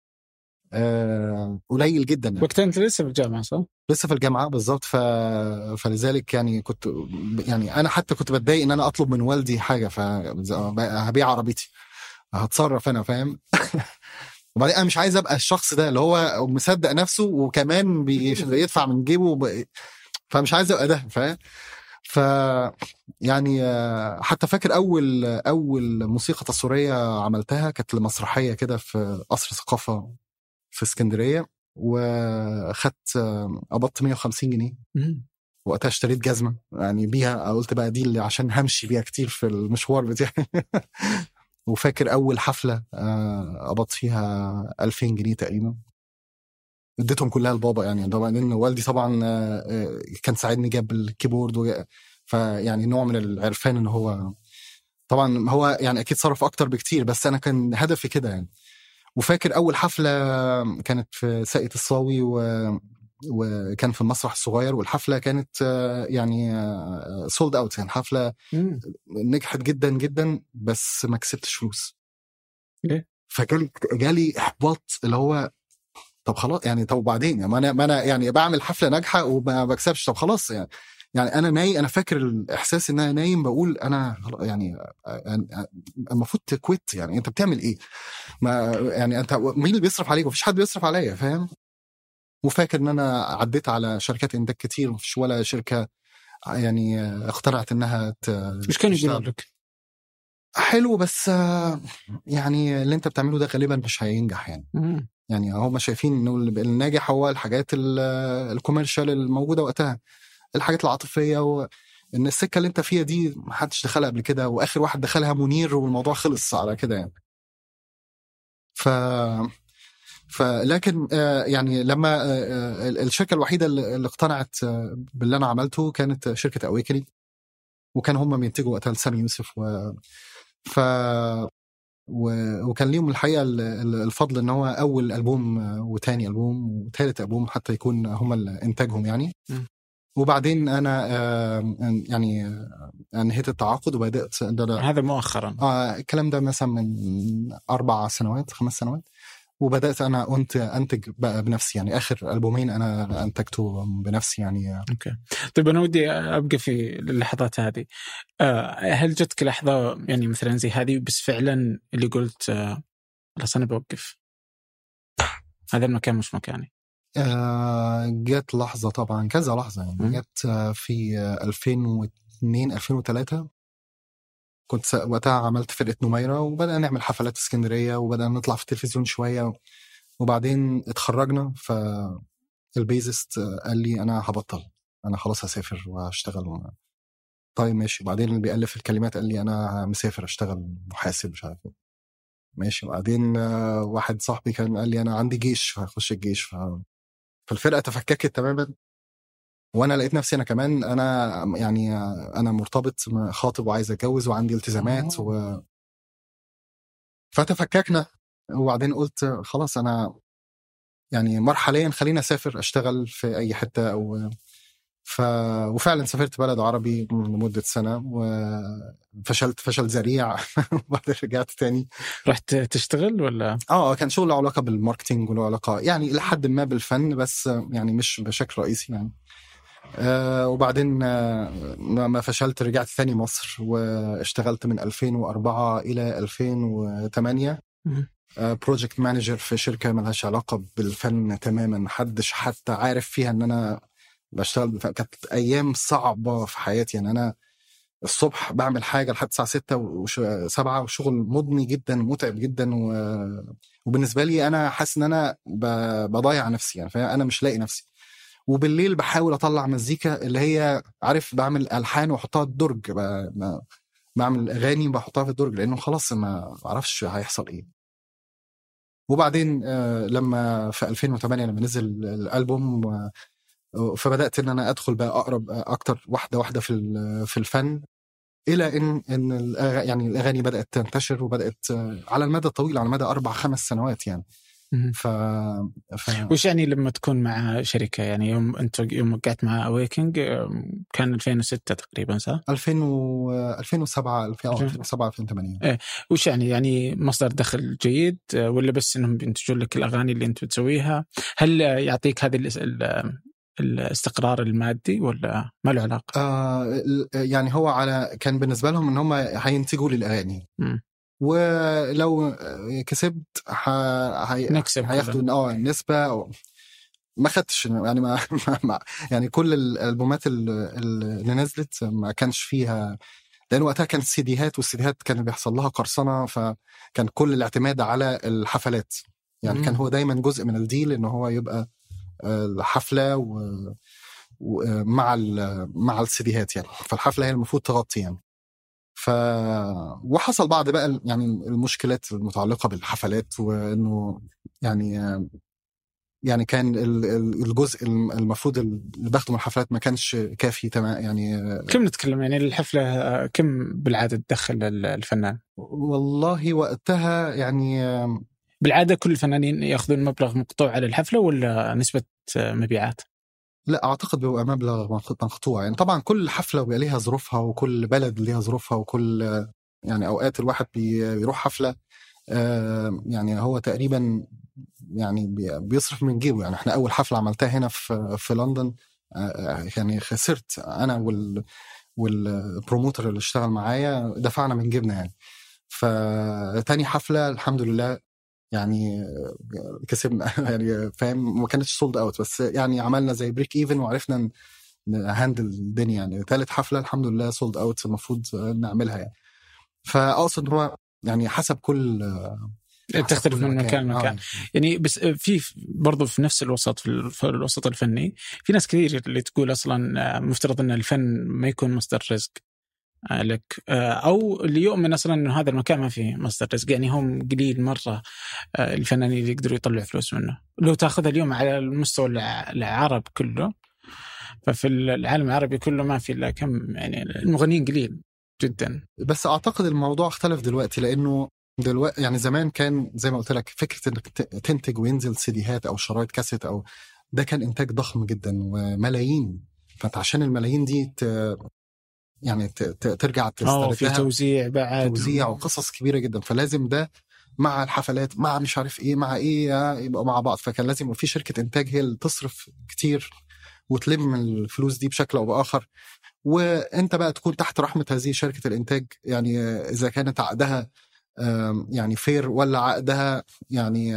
آه قليل جدا. وقتها أنت لسه في الجامعة صح؟ لسه في الجامعة بالضبط. ف... فلذلك يعني كنت يعني أنا حتى كنت بتضايق إن أنا أطلب من والدي حاجة فهبيع عربيتي هتصرف أنا فاهم. وبعدين أنا مش عايز أبقى الشخص ده اللي هو مصدق نفسه وكمان بيدفع من جيبه ب... فمش عايز أبقى ده فاهم. ف يعني حتى فاكر اول اول موسيقى تصويريه عملتها كانت لمسرحيه كده في قصر ثقافه في اسكندريه وخدت قبضت مية وخمسين جنيه. وقتها اشتريت جزمه يعني بيها قلت بقى دي اللي عشان همشي بيها كتير في المشوار بتاعي. وفاكر اول حفله قبضت فيها ألفين جنيه تقريبا اديتهم كلها لبابا يعني. طبعا لان والدي طبعا كان ساعدني جاب الكيبورد و... فيعني نوع من العرفان ان هو طبعا هو يعني اكيد صرف اكتر بكتير بس انا كان هدفي كده يعني. وفاكر اول حفله كانت في ساقية الصاوي و... وكان في المسرح الصغير والحفله كانت يعني سولد اوت يعني حفله نجحت جدا جدا بس ما كسبتش فلوس. فجالي جالي احباط اللي هو طب خلاص يعني. طب وبعدين يعني ما انا ما انا يعني بعمل حفله ناجحه وما بكسبش. طب خلاص يعني يعني انا نايم. انا فاكر الاحساس ان انا نايم بقول انا يعني المفروض تكويت يعني. انت بتعمل ايه؟ ما يعني انت مين اللي بيصرف عليك؟ مفيش حد بيصرف عليا فاهم. وفاكر ان انا عديت على شركات انتاج كتير مفيش ولا شركه يعني اخترعت انها مش كانوا يقولوا لك حلو بس يعني اللي انت بتعمله ده غالبا مش هينجح يعني. م- يعني هم شايفين انه الناجح هو الحاجات الكوميرشال الموجوده وقتها الحاجات العاطفيه و... ان السكه اللي انت فيها دي محدش دخلها قبل كده، واخر واحد دخلها منير والموضوع خلص على كده يعني. ف فلكن يعني لما الشركه الوحيده اللي اقتنعت باللي انا عملته كانت شركه اويكنينج، وكان هم بينتجوا وقتها لسامي يوسف و ف و... وكان ليهم الحقيقه الفضل ان هو اول البوم وتاني البوم وثالث البوم حتى يكون هم اللي انتاجهم يعني. م. وبعدين انا يعني انهيت التعاقد وبدات. هذا مؤخرا اه الكلام ده مثلا من اربع سنوات خمس سنوات، وبدات انا انت انتج بقى بنفسي يعني. اخر البومين انا انتجته بنفسي يعني. اوكي طيب انا ودي ابقى في اللحظات هذه. هل جتك لحظه يعني مثلا زي هذه بس فعلا اللي قلت خلاص انا بوقف، هذا المكان مش مكاني؟ آه جت لحظه طبعا، كذا لحظه يعني. جت في ألفين واثنين ألفين وثلاثة، كنت وقتها عملت فرقه نميره وبدأنا نعمل حفلات في اسكندريه وبدأنا نطلع في التلفزيون شويه، وبعدين اتخرجنا. فالبيزست قال لي انا هبطل، انا خلاص هسافر وهشتغل. طيب ماشي. بعدين اللي بيألف الكلمات قال لي انا مسافر اشتغل محاسب مش عارف ايه. ماشي. بعدين واحد صاحبي كان قال لي انا عندي جيش هخش الجيش. ف... فالفرقه تفككت تماما، وانا لقيت نفسي انا كمان انا يعني انا مرتبط خاطب وعايز اتجوز وعندي التزامات و... فتفككنا. وبعدين قلت خلاص انا يعني مرحليا خلينا اسافر اشتغل في اي حته او ف... وفعلا سافرت بلد عربي لمدة سنة وفشلت فشل ذريع. وبعدين رجعت تاني. رحت تشتغل ولا؟ اه كان شغل له علاقة بالماركتينج وله علاقة يعني لحد ما بالفن، بس يعني مش بشكل رئيسي يعني. آه وبعدين آه ما فشلت رجعت ثاني مصر واشتغلت من ألفين وأربعة إلى ألفين وثمانية بروجكت آه مانجر في شركة ملهاش علاقة بالفن تماما، محدش حتى عارف فيها ان انا بشتغل. كانت ايام صعبه في حياتي يعني. انا الصبح بعمل حاجه لحد الساعه ستة وسبعة وشغل مضني جدا متعب جدا و... وبالنسبه لي انا حاسس ان انا ب... بضيع نفسي يعني. فانا مش لاقي نفسي. وبالليل بحاول اطلع مزيكا اللي هي عارف بعمل الحان واحطها الدرج، ب... بعمل اغاني بحطها في الدرج لانه خلاص ما اعرفش هيحصل ايه. وبعدين لما في ألفين وثمانية لما نزل الالبوم فبدأت ان انا ادخل بقى اقرب اكتر واحده واحده في في الفن، الى ان ان يعني الاغاني بدأت تنتشر وبدأت على المدى الطويل على مدى اربع خمس سنوات يعني. ف... ف... وش يعني لما تكون مع شركه يعني يوم انت يوم وقعت مع اويكنج كان ألفين وستة تقريبا صح؟ ألفين و... ألفين وسبعة ألفين وسبعة ألفين وثمانية. ايه وش يعني يعني مصدر دخل جيد ولا بس انهم بينتجون لك الاغاني اللي انت بتسويها؟ هل يعطيك هذه ال... الاستقرار المادي ولا ما له علاقه؟ آه يعني هو على كان بالنسبه لهم ان هم هينتجوا لي الاغاني ولو كسبت ح... هي... هياخدوا اه نسبه أو... ما خدتش يعني ما... ما يعني كل الالبومات اللي نزلت ما كانش فيها، لان وقتها كانت سيديهات والسيديهات كان بيحصل لها قرصنه، فكان كل الاعتماد على الحفلات يعني. مم. كان هو دايما جزء من الديل ان هو يبقى الحفله و... ومع مع السيديهات يعني. فالحفله هي المفروض تغطي يعني. ف وحصل بعض بقى يعني المشكلات المتعلقه بالحفلات، وانه يعني يعني كان الجزء المفروض اللي باخده من الحفلات ما كانش كافي تمام يعني. كم نتكلم يعني الحفله كم بالعاده تدخل الفنان؟ والله وقتها يعني بالعاده كل الفنانين ياخذون مبلغ مقطوع على الحفله ولا نسبه مبيعات؟ لا اعتقد بيبقى مبلغ مقطوع يعني. طبعا كل حفله بيبقى ليها ظروفها وكل بلد ليها ظروفها وكل يعني اوقات الواحد بيروح حفله يعني هو تقريبا يعني بيصرف من جيبه يعني. احنا اول حفله عملتها هنا في في لندن يعني خسرت انا وال والبروموتر اللي اشتغل معايا دفعنا من جيبنا يعني. فتاني حفله الحمد لله يعني كسبنا يعني فاهم. ما كانتش سولد اوت بس يعني عملنا زي بريك ايفن وعرفنا نهندل الدنيا يعني. ثالث حفله الحمد لله سولد اوت المفروض نعملها يعني. فاقصد هو يعني حسب كل تختلف من مكان لمكان. آه. يعني بس في برضو في نفس الوسط في الوسط الفني في ناس كثير اللي تقول أصلا مفترض أن الفن ما يكون مصدر رزق لك، أو اللي يؤمن أصلا أنه هذا المكان ما فيه مصدر رزق. يعني هم قليل مرة الفنانين اللي يقدروا يطلعوا فلوس منه. لو تأخذ اليوم على المستوى العرب كله، ففي العالم العربي كله ما في إلا كم، يعني المغنيين قليل جدا. بس أعتقد الموضوع اختلف دلوقتي، لأنه دلوقتي يعني زمان كان زي ما قلت لك فكرة إنك تنتج وينزل سيديهات أو شرايط كاسيت أو ده كان إنتاج ضخم جدا وملايين. فأنت عشان الملايين دي ت... يعني ت... ت... ترجع تستردها في توزيع بعد توزيع وقصص كبيرة جدا، فلازم ده مع الحفلات مع مش عارف إيه مع إيه يبقى مع بعض. فكان لازم يبقى في شركة إنتاج هي اللي تصرف كتير وتلم الفلوس دي بشكل أو بآخر، وأنت بقى تكون تحت رحمة هذه شركة الإنتاج. يعني إذا كانت عقدها يعني فير ولا عقدها يعني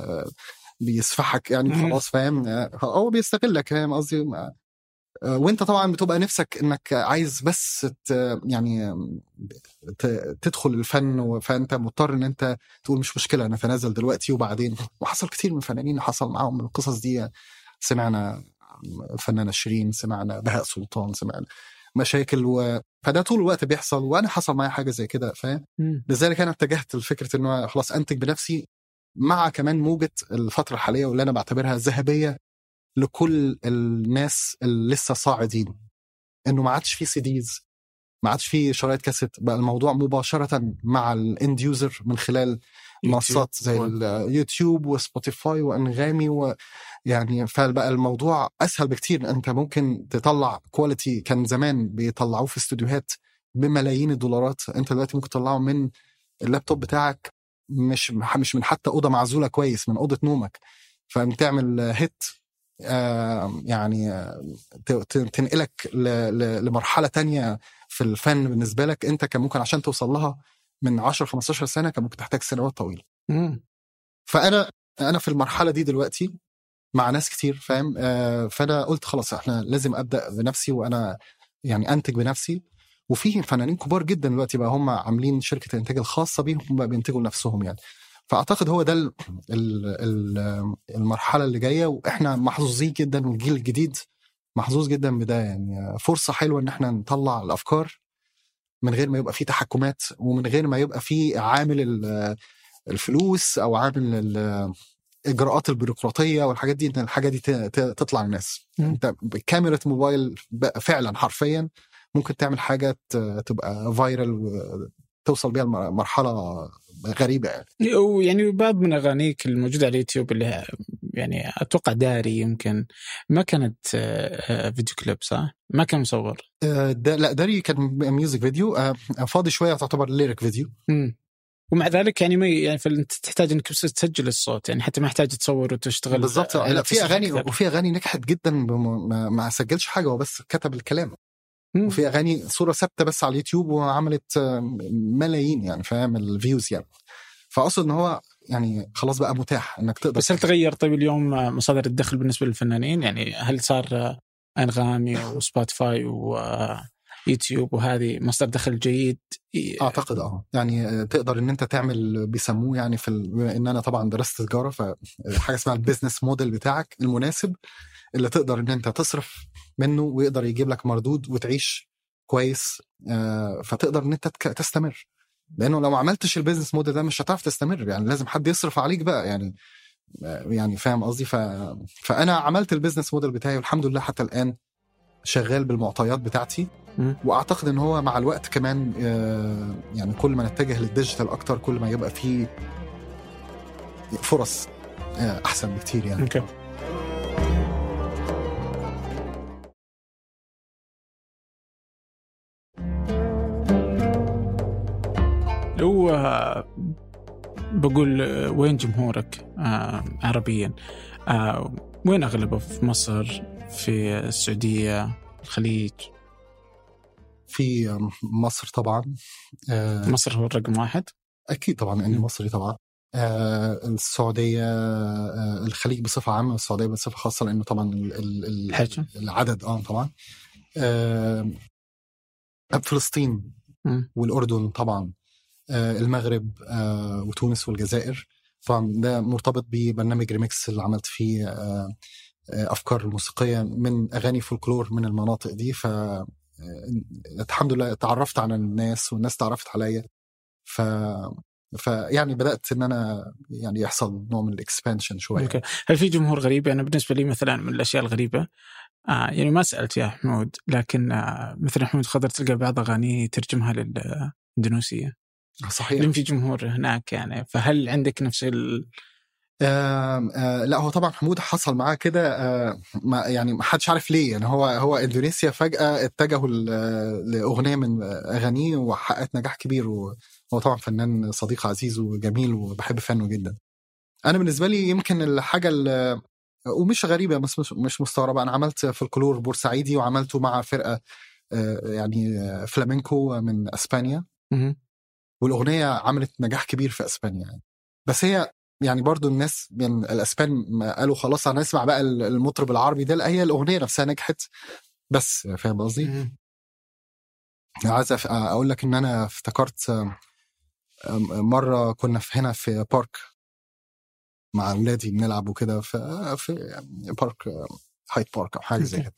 بيسفحك يعني خلاص فاهم، أو بيستغلك فاهم قصدي. وانت طبعا بتبقى نفسك انك عايز بس يعني تدخل الفن، فانت مضطر ان انت تقول مش مشكلة نتنازل دلوقتي وبعدين. وحصل كتير من الفنانين حصل معاهم القصص دي، سمعنا الفنانة شيرين، سمعنا بهاء سلطان، سمعنا مشاكل و... فده طول الوقت بيحصل، وانا حصل معايا حاجه زي كده فاهم. لذلك انا اتجهت لفكره انه خلاص انتج بنفسي، مع كمان موجه الفتره الحاليه واللي انا بعتبرها ذهبيه لكل الناس اللي لسه صاعدين، انه ما عادش في سيديز، ما عادش في شرايط كاسيت، بقى الموضوع مباشره مع الاند يوزر من خلال منصات زي اليوتيوب وسبوتيفاي وانغامي و... يعني فبقى الموضوع اسهل بكتير. انت ممكن تطلع كواليتي كان زمان بيطلعوه في استوديوهات بملايين الدولارات، انت دلوقتي ممكن تطلعه من اللابتوب بتاعك، مش مش من حتى اوضه معزوله كويس، من اوضه نومك، فبتعمل هيت آه يعني آه تنقلك ل... ل... لمرحله تانية في الفن. بالنسبه لك انت كان ممكن عشان توصل لها من عشرة خمستاشر سنه كان ممكن تحتاج سنوات طويله. مم. فانا انا في المرحله دي دلوقتي مع ناس كتير فاهم. آه فانا قلت خلاص احنا لازم ابدا بنفسي، وانا يعني انتج بنفسي. وفي فنانين كبار جدا دلوقتي بقى هم عاملين شركه الانتاج الخاصه بيهم، بقى بينتجوا لنفسهم يعني. فاعتقد هو ده ال ال المرحله اللي جايه، واحنا محظوظين جدا، والجيل الجديد محظوظ جدا بده. يعني فرصه حلوه ان احنا نطلع الافكار من غير ما يبقى في تحكمات، ومن غير ما يبقى في عامل الفلوس او عامل الاجراءات البيروقراطيه والحاجات دي. ان الحاجه دي تطلع للناس، انت بكاميرا موبايل فعلا حرفيا ممكن تعمل حاجه تبقى فايرال وتوصل بيها المرحله غريبه يعني. ويعني بعض من اغانيك الموجوده على اليوتيوب اللي يعني اتوقع داري يمكن ما كانت فيديو كليب صح؟ ما كان مصور. دا لا داري كان ميوزك فيديو فاضي شويه، تعتبر ليريك فيديو. امم ومع ذلك يعني ما يعني فانت تحتاج انك تسجل الصوت، يعني حتى ما يحتاج تصور وتشتغل بالضبط. لا في اغاني وفي اغاني نجحت جدا ما, ما سجلش حاجه، هو بس كتب الكلام. مم. وفي اغاني صوره ثابته بس على اليوتيوب وعملت ملايين يعني فاهم الفيوز يعني. فاقصد ان هو يعني خلاص بقى متاح انك تقدر. بس هل تغير طيب اليوم مصادر الدخل بالنسبه للفنانين؟ يعني هل صار انغامي وسبوتيفاي ويوتيوب وهذه مصدر دخل جيد؟ اعتقد اه يعني تقدر ان انت تعمل بيسموه يعني في ال... ان انا طبعا درست تجاره، فحاجه اسمها البيزنس موديل بتاعك المناسب اللي تقدر ان انت تصرف منه ويقدر يجيب لك مردود وتعيش كويس. فتقدر ان انت تستمر، لانه لو ما عملتش البيزنس موديل ده مش هتعرف تستمر. يعني لازم حد يصرف عليك بقى يعني يعني فاهم قصدي. ف... فانا عملت البيزنس موديل بتاعي والحمد لله حتى الان شغال بالمعطيات بتاعتي. م. واعتقد ان هو مع الوقت كمان يعني كل ما نتجه للديجيتال اكتر كل ما يبقى فيه فرص احسن بكتير يعني. okay. لو بقول وين جمهورك عربيا، وين أغلبه؟ في مصر، في السعودية، الخليج؟ في مصر طبعا. مصر هو الرقم واحد أكيد طبعا إني مصري طبعا. السعودية، الخليج بصفة عامة، السعودية بصفة خاصة لأنه طبعا العدد آه طبعا. فلسطين والأردن طبعا، المغرب وتونس والجزائر. طبعا ده مرتبط ببرنامج ريميكس اللي عملت فيه أفكار موسيقية من أغاني فولكلور من المناطق دي. ف الحمد لله تعرفت على الناس والناس تعرفت عليا. ف فيعني بدأت إن أنا يعني يحصل نوع من الإكسبانشن شوية. okay. هل في جمهور غريب؟ أنا بالنسبة لي مثلا من الأشياء الغريبة آه يعني ما سألت يا حمود، لكن آه مثل حمود خضر تلقى بعض أغانيه ترجمها للإندونيسية. صحيح. لأن في جمهور هناك يعني. فهل عندك نفس ال آه آه لا هو طبعا حمود حصل معاه كده. آه ما يعني ما حدش عارف ليه يعني. هو هو اندونيسيا فجأة اتجهوا لأغنية من أغانيه وحققت نجاح كبير. وهو طبعا فنان صديق عزيز وجميل وبحب فنه جدا. أنا بالنسبة لي يمكن الحاجة ومش غريبة بس مش مستغربة، أنا عملت فولكلور بورسعيدي وعملته مع فرقة آه يعني فلامينكو من أسبانيا. م- والأغنية عملت نجاح كبير في أسبانيا يعني. بس هي يعني برضو الناس من الأسبان قالوا خلاص هنسمع بقى المطرب العربي ده. لا هي الأغنية نفسها نجحت بس. فاهم قصدي؟ عايز أقول لك إن أنا افتكرت مرة كنا في هنا في بارك مع أولادي بنلعب وكده في, في بارك هايد بارك أو حاجة زي كده.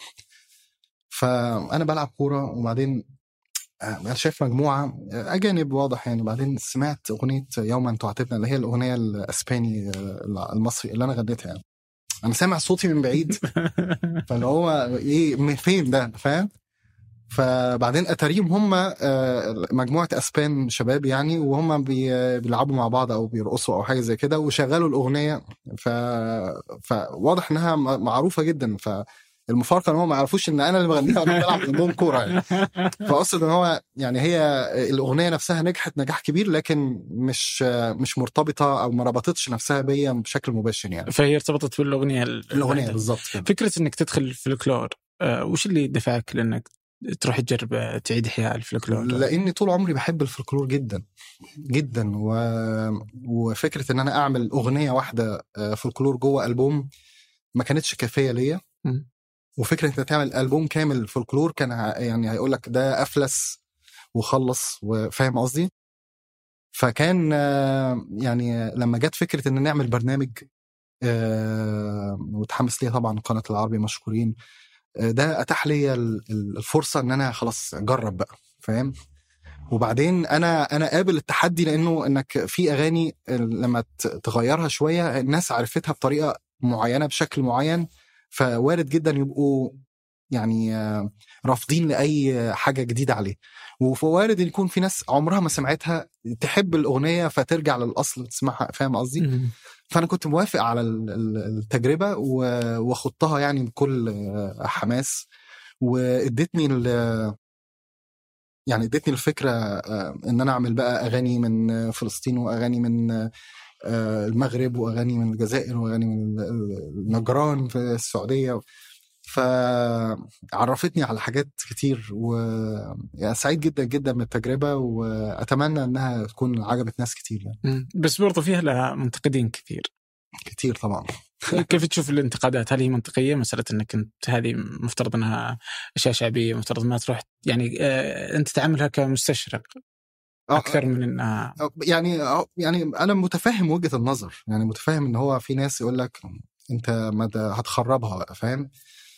فأنا بلعب كورة وبعدين أنا شايف مجموعة أجانب واضح يعني. بعدين سمعت أغنية يوما تعاتبنا اللي هي الأغنية الأسباني المصري اللي أنا غنيتها يعني. أنا سامع صوتي من بعيد فاللي هو إيه فين ده فاهم. فبعدين أتاريهم هم مجموعة أسبان شباب يعني وهم بيلعبوا مع بعض أو بيرقصوا أو حاجة زي كده وشغلوا الأغنية. ف... فواضح إنها معروفة جدا. ف المفارقة ان هو ما يعرفوش ان انا اللي بغنيها وانا بلعب جنبهم كوره يعني. فاقصد ان هو يعني هي الاغنيه نفسها نجحت نجاح كبير لكن مش مش مرتبطه او ما ربطتش نفسها بيا بشكل مباشر يعني. فهي ارتبطت بالاغنيه الاغنيه بالضبط. فكره انك تدخل الفلكلور آه وش اللي دفعك لانك تروح تجرب تعيد احياء الفلكلور؟ لاني طول عمري بحب الفلكلور جدا جدا و... وفكره ان انا اعمل اغنيه واحده فلكلور جوه ألبوم ما كانتش كافيه ليا. وفكرة انت تعمل ألبوم كامل فولكلور كان يعني هيقول لك ده أفلس وخلص وفاهم قصدي. فكان يعني لما جت فكرة ان نعمل برنامج وتحمس ليه طبعا قناة العربي مشكورين ده أتاح لي الفرصة ان انا خلاص اجرب بقى فاهم. وبعدين انا انا قابل التحدي لانه انك في اغاني لما تغيرها شوية الناس عرفتها بطريقة معينة بشكل معين فوارد جدا يبقوا يعني رافضين لأي حاجة جديدة عليه. ووارد يكون في ناس عمرها ما سمعتها تحب الأغنية فترجع للأصل تسمعها فاهم قصدي. فأنا كنت موافق على التجربة وخطها يعني بكل حماس. وادتني يعني ادتني الفكرة ان انا اعمل بقى اغاني من فلسطين واغاني من المغرب واغاني من الجزائر واغاني من النجران في السعوديه. فعرفتني على حاجات كتير ويعني سعيد جدا جدا من التجربه واتمنى انها تكون عجبت ناس كتير يعني. بس برضو فيها لها منتقدين كثير كتير طبعا. كيف تشوف الانتقادات؟ هل هي منطقيه؟ مساله انك انت هذه مفترض انها اشياء شعبيه مفترض ما تروح يعني آه انت تعاملها كمستشرق اكثر من انها يعني يعني انا متفهم وجهة النظر يعني متفهم ان هو في ناس يقول لك انت ما هتخربها فاهم.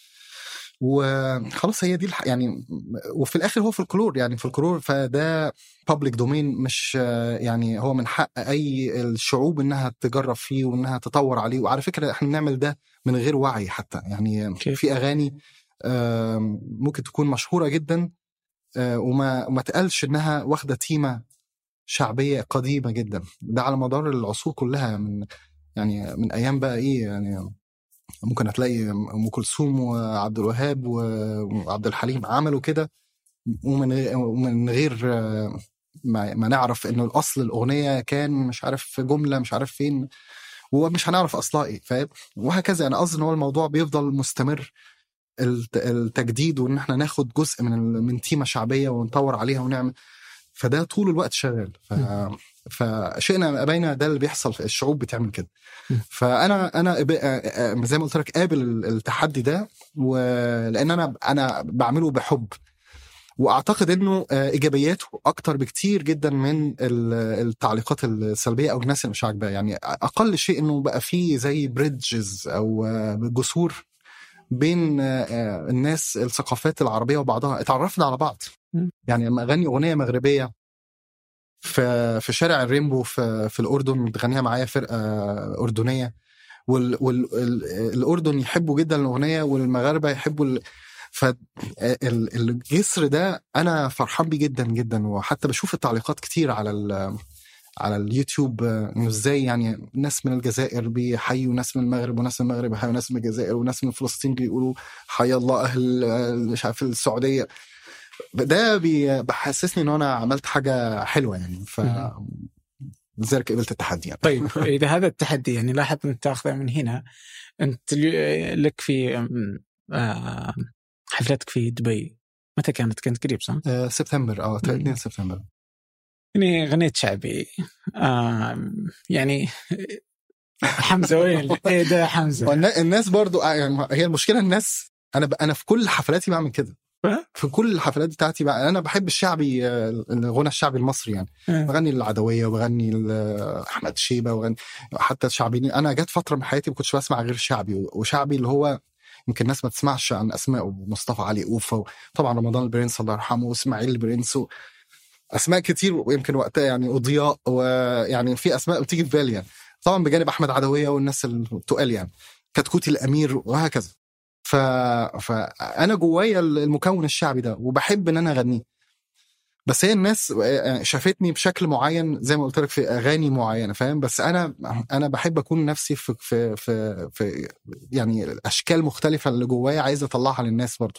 وخلاص هي دي الح... يعني وفي الاخر هو فولكلور يعني فولكلور فده بابليك دومين مش يعني هو من حق اي الشعوب انها تجرب فيه وانها تطور عليه. وعلى فكرة احنا بنعمل ده من غير وعي حتى يعني okay. في اغاني ممكن تكون مشهورة جدا وما ما تقالش انها واخده تيمه شعبيه قديمه جدا. ده على مدار العصور كلها من يعني من ايام بقى ايه يعني ممكن هتلاقي ام كلثوم وعبد الوهاب وعبد الحليم عملوا كده ومن ومن غير ما, ما نعرف انه الاصل الاغنيه كان مش عارف في جمله مش عارف فين ومش هنعرف اصلها ايه فاهم. وهكذا انا قصدي ان هو الموضوع بيفضل مستمر التجديد وان احنا ناخد جزء من من تيمه شعبيه ونطور عليها ونعمل فده طول الوقت شغال. ف... فشئنا بينا ده اللي بيحصل في الشعوب بتعمل كده. فانا انا زي ما قلت لك قابل التحدي ده ولان انا انا بعمله بحب واعتقد انه ايجابياته اكتر بكتير جدا من التعليقات السلبيه او الناس اللي مش عاجباه. يعني اقل شيء انه بقى فيه زي بريدجز او جسور بين الناس الثقافات العربيه وبعضها، اتعرفنا على بعض. يعني لما اغني اغنيه مغربيه في في شارع الريمبو في في الاردن، بتغنيها معايا فرقه اردنيه، والاردن يحبوا جدا الاغنيه والمغاربه يحبوا ال... فالجسر ده انا فرحان بيه جدا جدا. وحتى بشوف التعليقات كتير على ال... على اليوتيوب انه ازاي يعني ناس من الجزائر بيحيوا ناس من المغرب، وناس من المغرب بيحيوا ناس من الجزائر، وناس من فلسطين بيقولوا حي الله اهل مش عارف السعوديه. ده بحسسني ان انا عملت حاجه حلوه يعني. ف لذلك قبلت التحدي يعني. طيب اذا هذا التحدي يعني لاحظت انت تاخذه من هنا، انت لك في حفلتك في دبي متى كانت؟ كانت قريب صح؟ آه سبتمبر اه اثنين سبتمبر. يعني غنيت شعبي آه يعني حمزه وين ايه ده حمزه؟ الناس برضو يعني هي المشكله، الناس انا ب... انا في كل حفلاتي بعمل كده. في كل الحفلات بتاعتي بقى انا بحب الشعبي، الغنى الشعبي المصري يعني. بغني العدويه وبغني احمد شيبه وغني حتى الشعبي. انا جت فتره من حياتي ما كنتش بسمع غير شعبي، وشعبي اللي هو يمكن الناس ما تسمعش عن اسماء، مصطفى علي اوفا، طبعا رمضان البرنس الله يرحمه، واسماعيل البرنس، اسماء كتير ويمكن وقتها يعني اضياء، ويعني في اسماء بتيجي في بالي يعني. طبعا بجانب احمد عدويه والناس التقال يعني كتكوتي الامير وهكذا. ف... فانا جوايا المكون الشعبي ده وبحب ان انا اغنيه. بس هي الناس شافتني بشكل معين زي ما قلت لك في اغاني معينه، فاهم؟ بس انا انا بحب اكون نفسي في في في, في يعني الاشكال مختلفه اللي جوايا عايز اطلعها للناس برضه.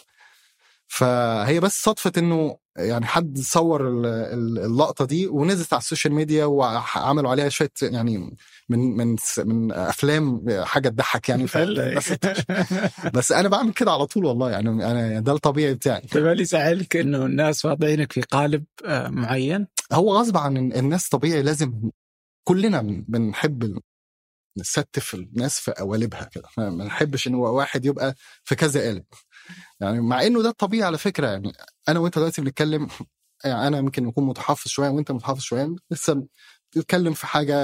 فهي بس صدفه انه يعني حد صور اللقطه دي ونزلت على السوشيال ميديا وعملوا عليها شويه يعني من من من افلام حاجه تضحك يعني. بس, بس انا بعمل كده على طول والله يعني. انا ده الطبيعي بتاعي. طيب هل يزعلك انه الناس واضعينك في قالب معين؟ هو غصب عن الناس، طبيعي، لازم كلنا بنحب نستف الناس في قوالبها كده. ما نحبش انه واحد يبقى في كذا قالب يعني، مع انه ده الطبيعي على فكره. يعني انا وانت دلوقتي بنتكلم، يعني انا ممكن نكون متحفظ شويه وانت متحفظ شويه، لسه بتتكلم في حاجه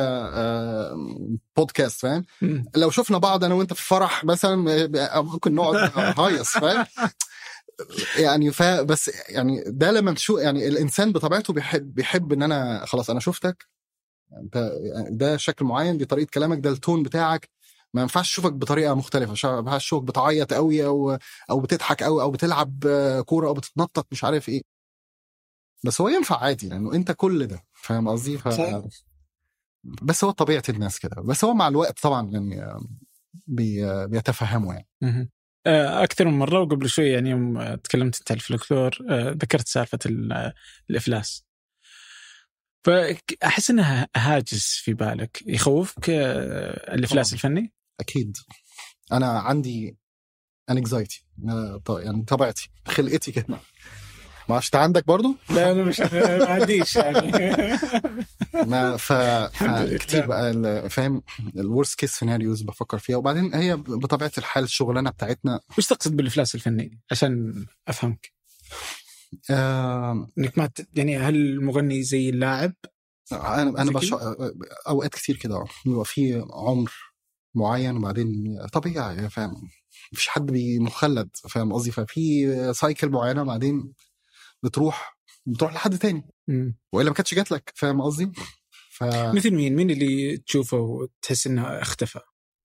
بودكاست، فاهم؟ لو شفنا بعض انا وانت في فرح مثلا ممكن نقعد هايص، فاهم يعني؟ فبس يعني ده لما تشوف يعني الانسان بطبيعته بيحب بيحب ان انا خلاص انا شفتك انت، ده شكل معين، دي طريقه كلامك، ده التون بتاعك، ما ينفعش اشوفك بطريقه مختلفه. ما ينفعش اشوفك بتعيط قوي او او بتضحك قوي او بتلعب كوره او بتتنطط مش عارف ايه. بس هو ينفع عادي لانه انت كل ده، فاهم قصدي؟ ف بس هو طبيعه الناس كده. بس هو مع الوقت طبعا يعني بي... بيتفهموا يعني. اكثر من مره. وقبل شوي يعني يوم تكلمت انت عن الفلكلور ذكرت سالفه الافلاس، فأحس أنها هاجس في بالك، يخوفك الإفلاس الفني؟ أكيد. أنا عندي anxiety يعني طبيعتي خلقتي كده. ما عشت عندك برضو؟ لا أنا مش ما عنديش يعني. ما ف... كتير بقى فاهم الورست كيس سيناريوز بفكر فيها. وبعدين هي بطبيعة الحال الشغلانة بتاعتنا. وش تقصد بالإفلاس الفني عشان أفهمك؟ آه... انك ما ت... يعني هل المغني زي اللاعب؟ انا انا بش... اوقات كتير كده بيبقى في عمر معين وبعدين طبيعي، فاهم؟ مفيش حد بمخلد، فاهم قصدي؟ ففي سايكل معينه بعدين بتروح بتروح لحد تاني م. والا ما كانتش جات لك، فاهم قصدي؟ ف... مثل مين مين اللي تشوفه وتحس انه اختفى؟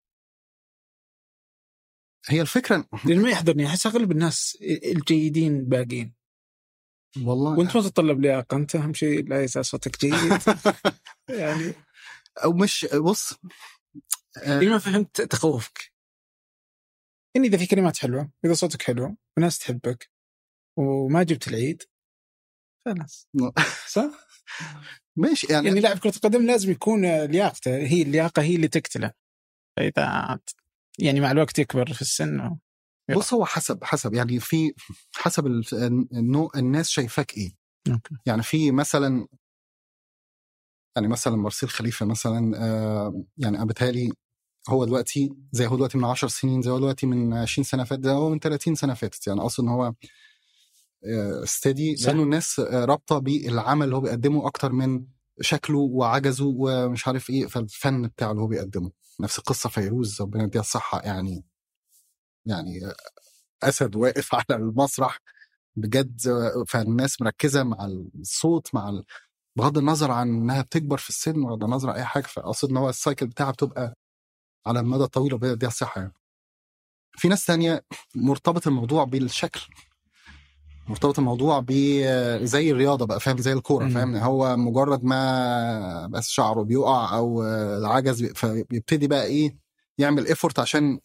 هي الفكره لأنه ما يحضرني، احس اغلب الناس الجيدين باقين والله. وانت ما تتطلب لياقه، انت اهم شيء لا يزال صوتك جيد يعني. او مش بص آه... ما فهمت تخوفك ان اذا في كلمات حلوه، اذا صوتك حلو وناس تحبك وما جبت العيد خلاص صح ماشي يعني. يعني لاعب كره القدم لازم يكون لياقته هي اللياقه هي اللي تقتله، اذا يعني مع الوقت يكبر في السن. بص هو حسب حسب يعني في حسب النوع الناس شايفاك ايه. أوكي. يعني في مثلا يعني مثلا مارسيل خليفه مثلا آه يعني انا بتهيألي هو دلوقتي زي هو دلوقتي من عشر سنين، زي هو دلوقتي من عشرين سنه فاتت، زي هو من ثلاثين سنه فاتت. يعني اصلا هو ستيدي، لانه الناس رابطه بالعمل اللي هو بيقدمه اكتر من شكله وعجزه ومش عارف ايه، فالفن بتاعه اللي هو بيقدمه. نفس القصه فيروز، ربنا يديها الصحه، يعني يعني اسد واقف على المسرح بجد، فالناس مركزه مع الصوت، مع ال... بغض النظر عن انها بتكبر في السن، بغض النظر عن اي حاجه، فاقصد ان هو السايكل بتاعها بتبقى على المدى الطويل، ربنا يديها الصحه. يعني في ناس تانية مرتبط الموضوع بالشكل، مرتبط الموضوع ب زي الرياضه بقى، فاهم، زي الكوره، فاهم، هو مجرد ما بس شعره بيقع او العجز فبيبتدي بقى ايه يعمل ايفورت عشان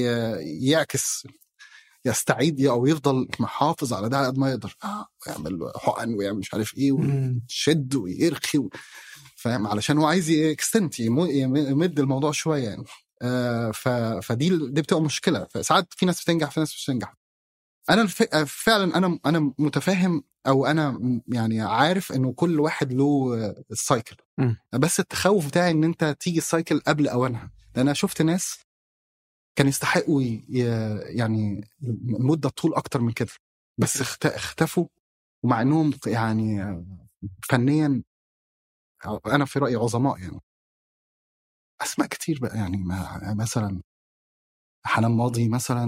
يعكس، يستعيد او يفضل محافظ على ده قد ما يقدر، آه يعمل حقن ويعمل مش عارف ايه ويشد ويرخي و... فاهم، علشان هو عايز يكستنت يمد الموضوع شويه يعني. آه ف... فدي دي بتبقى مشكله. فساعات في ناس بتنجح، في ناس مش بتنجح. انا فعلا انا انا متفاهم، او انا يعني عارف انه كل واحد له السايكل، بس التخوف بتاعي ان انت تيجي السايكل قبل اوانها، لان انا شفت ناس كان يستحقوا يعني مده طول اكتر من كده، بس اختفوا، ومع انهم يعني فنيا انا في رايي عظماء. يعني اسماء كتير بقى، يعني مثلا حنان ماضي مثلا،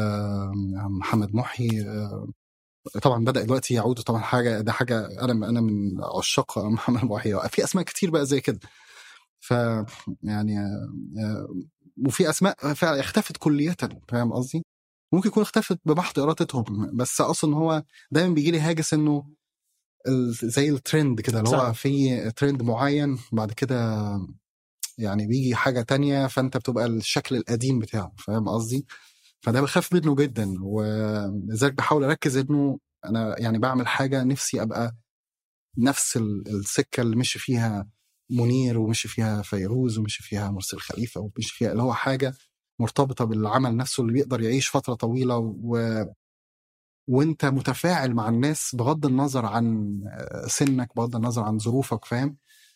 محمد محي، طبعا بدأ دلوقتي يعود، طبعا حاجة ده حاجة أنا أنا من عشاق محمد محي. في أسماء كتير بقى زي كده، ف يعني وفي أسماء فعلا اختفت كلية، فاهم قصدي؟ ممكن يكون اختفت بمحض إرادتهم، بس أصلا هو دايما بيجي لي هاجس إنه زي الترند كده، اللي هو في ترند معين بعد كده يعني بيجي حاجة تانية، فأنت بتبقى الشكل القديم بتاعه، فاهم قصدي؟ فده بخاف منه جدا، ولذلك بحاول أركز إنه أنا يعني بعمل حاجة نفسي أبقى نفس السكة اللي مشي فيها منير، ومشي فيها فيروز، ومشي فيها مرسل خليفة، ومشي فيها اللي هو حاجة مرتبطة بالعمل نفسه اللي بيقدر يعيش فترة طويلة، و... وانت متفاعل مع الناس بغض النظر عن سنك، بغض النظر عن ظروفك، فاهم.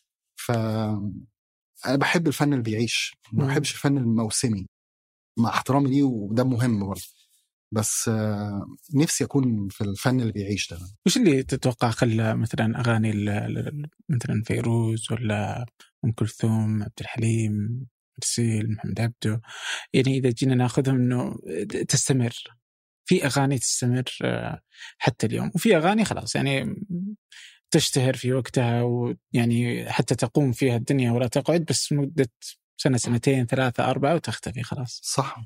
فأنا بحب الفن اللي بيعيش، ما بحبش الفن الموسمي، مع احترامي ليه، وده مهم برضه، بس نفسي أكون في الفن اللي بيعيش ده. وش اللي تتوقع خلى مثلا أغاني مثلا فيروز ولا أم كلثوم، عبد الحليم، مرسيل، محمد عبده، يعني إذا جينا ناخذهم إنه تستمر؟ في أغاني تستمر حتى اليوم، وفي أغاني خلاص يعني تشتهر في وقتها، ويعني حتى تقوم فيها الدنيا ولا تقعد، بس مدة سنة سنتين ثلاثة أربعة وتختفي خلاص. صح.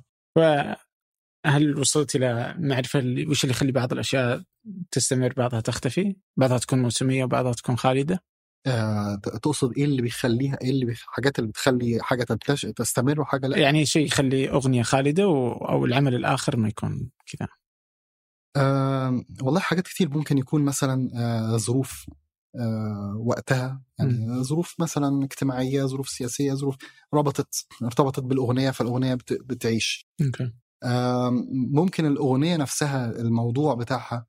فهل وصلت إلى معرفة وش اللي يخلي بعض الأشياء تستمر، بعضها تختفي، بعضها تكون موسمية وبعضها تكون خالدة؟ آه، تقصد إيه اللي بيخليها، إيه اللي بيخ... حاجات اللي بتخلي حاجة تنتش... تستمر وحاجة لا؟ يعني شيء يخلي أغنية خالدة و... أو العمل الآخر ما يكون كذا. آه، والله حاجات كتير. ممكن يكون مثلا آه، ظروف آه، وقتها، يعني م. ظروف مثلا اجتماعية، ظروف سياسية، ظروف ربطت ارتبطت بالأغنية، فالأغنية بت... بتعيش. okay. آه، ممكن الأغنية نفسها الموضوع بتاعها،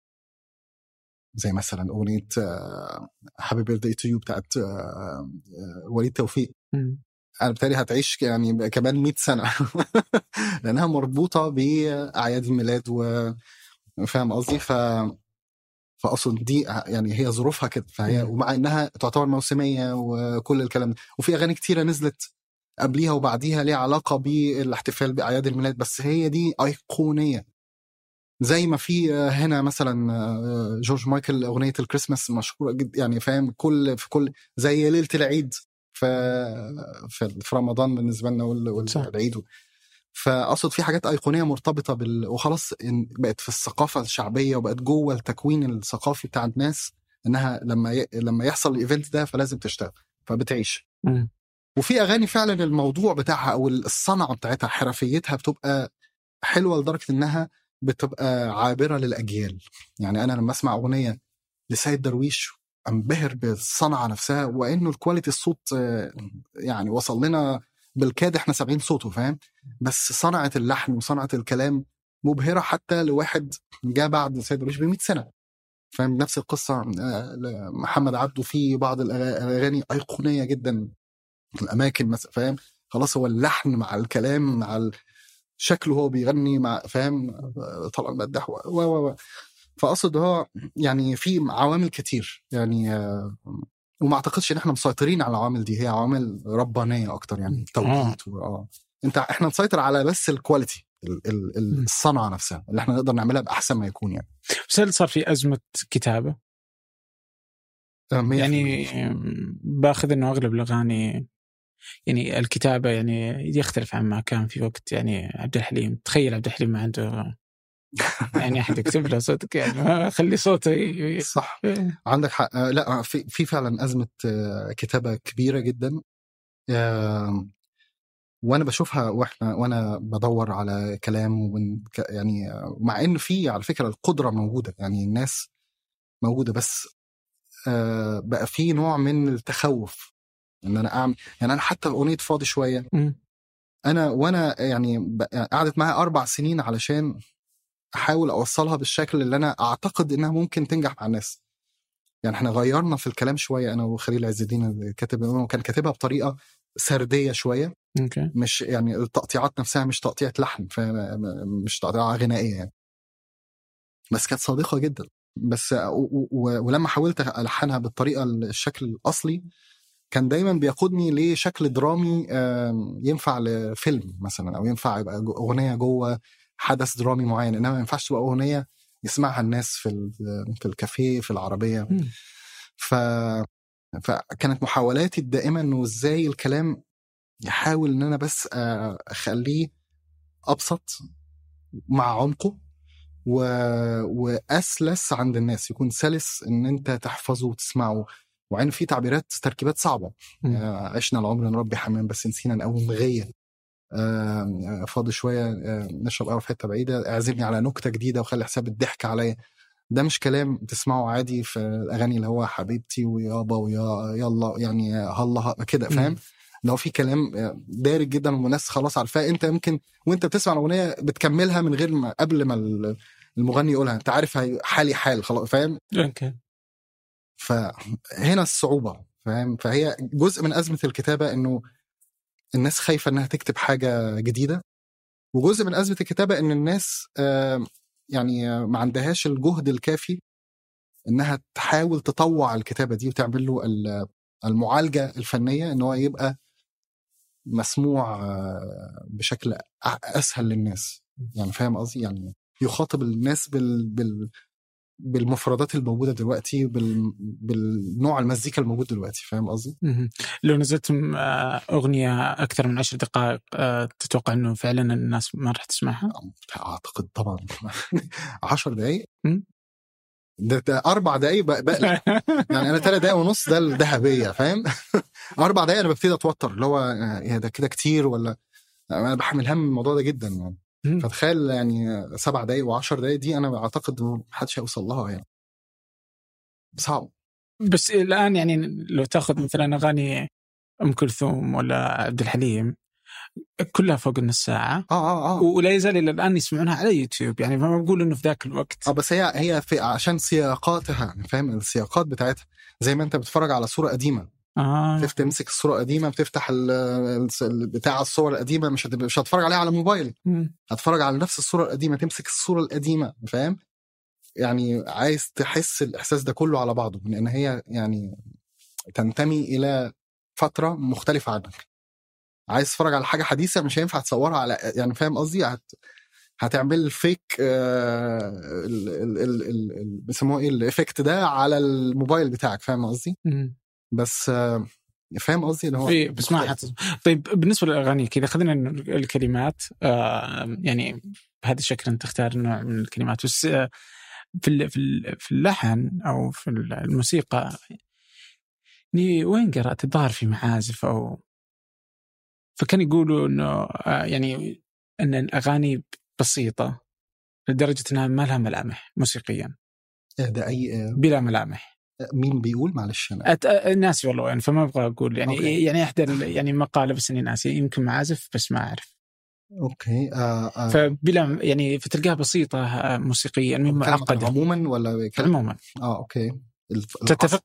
زي مثلا أغنية Happy Birthday to You بتاعت وليد توفيق، م. أنا بتالي هتعيش يعني كمان مئة سنة لأنها مربوطة بأعياد الميلاد، وفاهم قصدي. ف فأصلا دي يعني هي ظروفها كده، فهي ومع إنها تعتبر موسمية وكل الكلام ده. وفي أغاني كتيرة نزلت قبليها وبعديها ليها علاقة بالاحتفال بأعياد الميلاد، بس هي دي أيقونية. زي ما في هنا مثلا جورج مايكل أغنية الكريسماس مشهورة جدا، يعني فاهم، كل في كل زي ليلة العيد في في رمضان بالنسبة لنا والعيد. فأقصد في حاجات أيقونية مرتبطة بال... وخلاص بقت في الثقافة الشعبية، وبقت جوه التكوين الثقافي بتاع الناس، إنها لما ي... لما يحصل الإيفنت ده فلازم تشتغل، فبتعيش. م. وفي أغاني فعلا الموضوع بتاعها أو الصنعة بتاعتها حرفيتها بتبقى حلوة لدرجة إنها بتبقى عابرة للأجيال. يعني أنا لما أسمع أغنية لسيد درويش أنبهر بالصنعة نفسها، وإنه الكواليتي الصوت يعني وصل لنا بالكاد إحنا سبعين صوته، فاهم، بس صنعة اللحن وصنعة الكلام مبهرة حتى لواحد جاء بعد سيد درويش بمئة سنة، فاهم. نفس القصة محمد عبده، في بعض الأغاني أيقونية جدا في الأماكن مثلا، فاهم، خلاص هو اللحن مع الكلام مع ال... شكله هو بيغني مع، فاهم، طلع المدح و و و فأقصد هو يعني في عوامل كتير يعني، وما اعتقدش ان احنا مسيطرين على العوامل دي، هي عوامل ربانيه اكتر يعني توقيت و... اه انت احنا نسيطر على بس الكواليتي، الصنعه نفسها اللي احنا نقدر نعملها باحسن ما يكون يعني. بس هل صار في ازمه كتابه؟ يعني باخذ انه اغلب الاغاني يعني الكتابه يعني يختلف عما كان في وقت يعني عبد الحليم. تخيل عبد الحليم ما عنده يعني احد يكتب له صوتك، يعني خلي صوته ي... صح عندك حق. لا في في فعلا ازمه كتابه كبيره جدا، وانا بشوفها واحنا وانا بدور على كلام وبن... يعني مع ان في على فكره القدره موجوده، يعني الناس موجوده، بس بقى في نوع من التخوف ان انا اعمل يعني. انا حتى اغنيه فاضي شويه انا وانا يعني قعدت معايا اربع سنين علشان احاول اوصلها بالشكل اللي انا اعتقد انها ممكن تنجح مع الناس. يعني احنا غيرنا في الكلام شويه، انا وخليل عز الدين كاتب، وكان كاتبها بطريقه سرديه شويه. okay. مش يعني التقطيعات نفسها مش تقطيعه لحن، مش تقطيعه غنائيه يعني، بس كانت صادقه جدا. بس و... و... ولما حاولت الحنها بالطريقه الشكل الاصلي كان دايما بيقودني لشكل درامي ينفع لفيلم مثلا، او ينفع يبقى اغنيه جوه حدث درامي معين، انما ما ينفعش تبقى اغنيه يسمعها الناس في في الكافيه في العربيه. ف فكانت محاولاتي الدائمه انه ازاي الكلام يحاول ان انا بس اخليه ابسط مع عمقه و... واسلس عند الناس، يكون سلس ان انت تحفظه وتسمعه. وعين في تعبيرات تركيبات صعبه، آه عشنا العمر نربي حمام بس نسينا نقوم غيه، آه فاضي شويه آه نشرب قهوه في حته بعيده، اعزمني على نكته جديده وخلي حساب الضحك عليا. ده مش كلام تسمعه عادي في الاغاني اللي هو حبيبتي ويابا ويا يلا يعني هلا كده، فاهم؟ لو في كلام دارج جدا والناس خلاص عارفاه، انت يمكن وانت بتسمع الاغنيه بتكملها من غير ما قبل ما المغني يقولها انت عارف حالي حال خلاص، فاهم؟ اوكي. فهنا الصعوبه، فاهم؟ فهي جزء من ازمه الكتابه انه الناس خايفه انها تكتب حاجه جديده، وجزء من ازمه الكتابه ان الناس يعني ما عندهاش الجهد الكافي انها تحاول تطوع الكتابه دي وتعمل له المعالجه الفنيه ان هو يبقى مسموع بشكل اسهل للناس. يعني فاهم قصدي؟ يعني يخاطب الناس بال بال بالمفردات الموجوده دلوقتي، بال بالنوع المزيكا الموجود دلوقتي، فاهم قصدي؟ لو نزلت اغنيه اكثر من عشر دقائق تتوقع انه فعلا الناس ما راح تسمعها؟ اعتقد طبعا. عشر دقائق ده, ده اربع دقائق بقلق. يعني انا ثلاث دقائق ونص ده الذهبيه، فاهم؟ اربع دقائق انا ببتدي اتوتر، اللي هو يا ده كده كتير ولا انا بحمل هم الموضوع ده جدا يعني. فتخيل يعني سبع دقائق وعشر دقائق دي انا اعتقد محدش هيوصل لها يعني، صعب. بس الان يعني لو تاخذ مثلا اغاني ام كلثوم ولا عبد الحليم كلها فوق النص ساعه، اه اه اه ولا يزال الى الان يسمعونها على يوتيوب، يعني ما بقول انه في ذاك الوقت اه بس هي هي في عشان سياقاتها، فاهم؟ السياقات بتاعتها زي ما انت بتتفرج على صوره قديمه، اه تمسك الصوره القديمه بتفتح بتاع الصور القديمه، مش مش هتفرج عليها على موبايل، هتفرج على نفس الصوره القديمه، تمسك الصوره القديمه، فاهم؟ يعني عايز تحس الاحساس ده كله على بعضه، لان هي يعني تنتمي الى فتره مختلفه عنك. عايز تتفرج على حاجه حديثه مش هينفع تصورها على، يعني فاهم قصدي؟ هت... هتعمل فيك آه... ال... ال... ال... ال... بيسموه ايه الافكت ده على الموبايل بتاعك، فاهم قصدي؟ بس آه... فاهم قصدي اللي هو إيه بس ما حت... طيب بالنسبه للاغاني كذا خذنا الكلمات آه... يعني بهذا الشكل انت تختار نوع من الكلمات، بس آه... في في اللحن او في الموسيقى يعني وين قرأت الظاهر في معازف او فكان يقولوا انه يعني ان الاغاني بسيطه لدرجه انها ما لها ملامح موسيقيا. ده اي بلا ملامح. مين بيقول؟ معلش انا أت... ناسي والله يعني، فما ابغى اقول يعني أوكي. يعني احدى يعني مقاله بس اني ناسي، يمكن معازف بس ما اعرف. اوكي آه آه. فبلا يعني فتلقاها بسيطه موسيقيا مو معقده عموما ولا كلام؟ عموما. اه اوكي الف... تتفق؟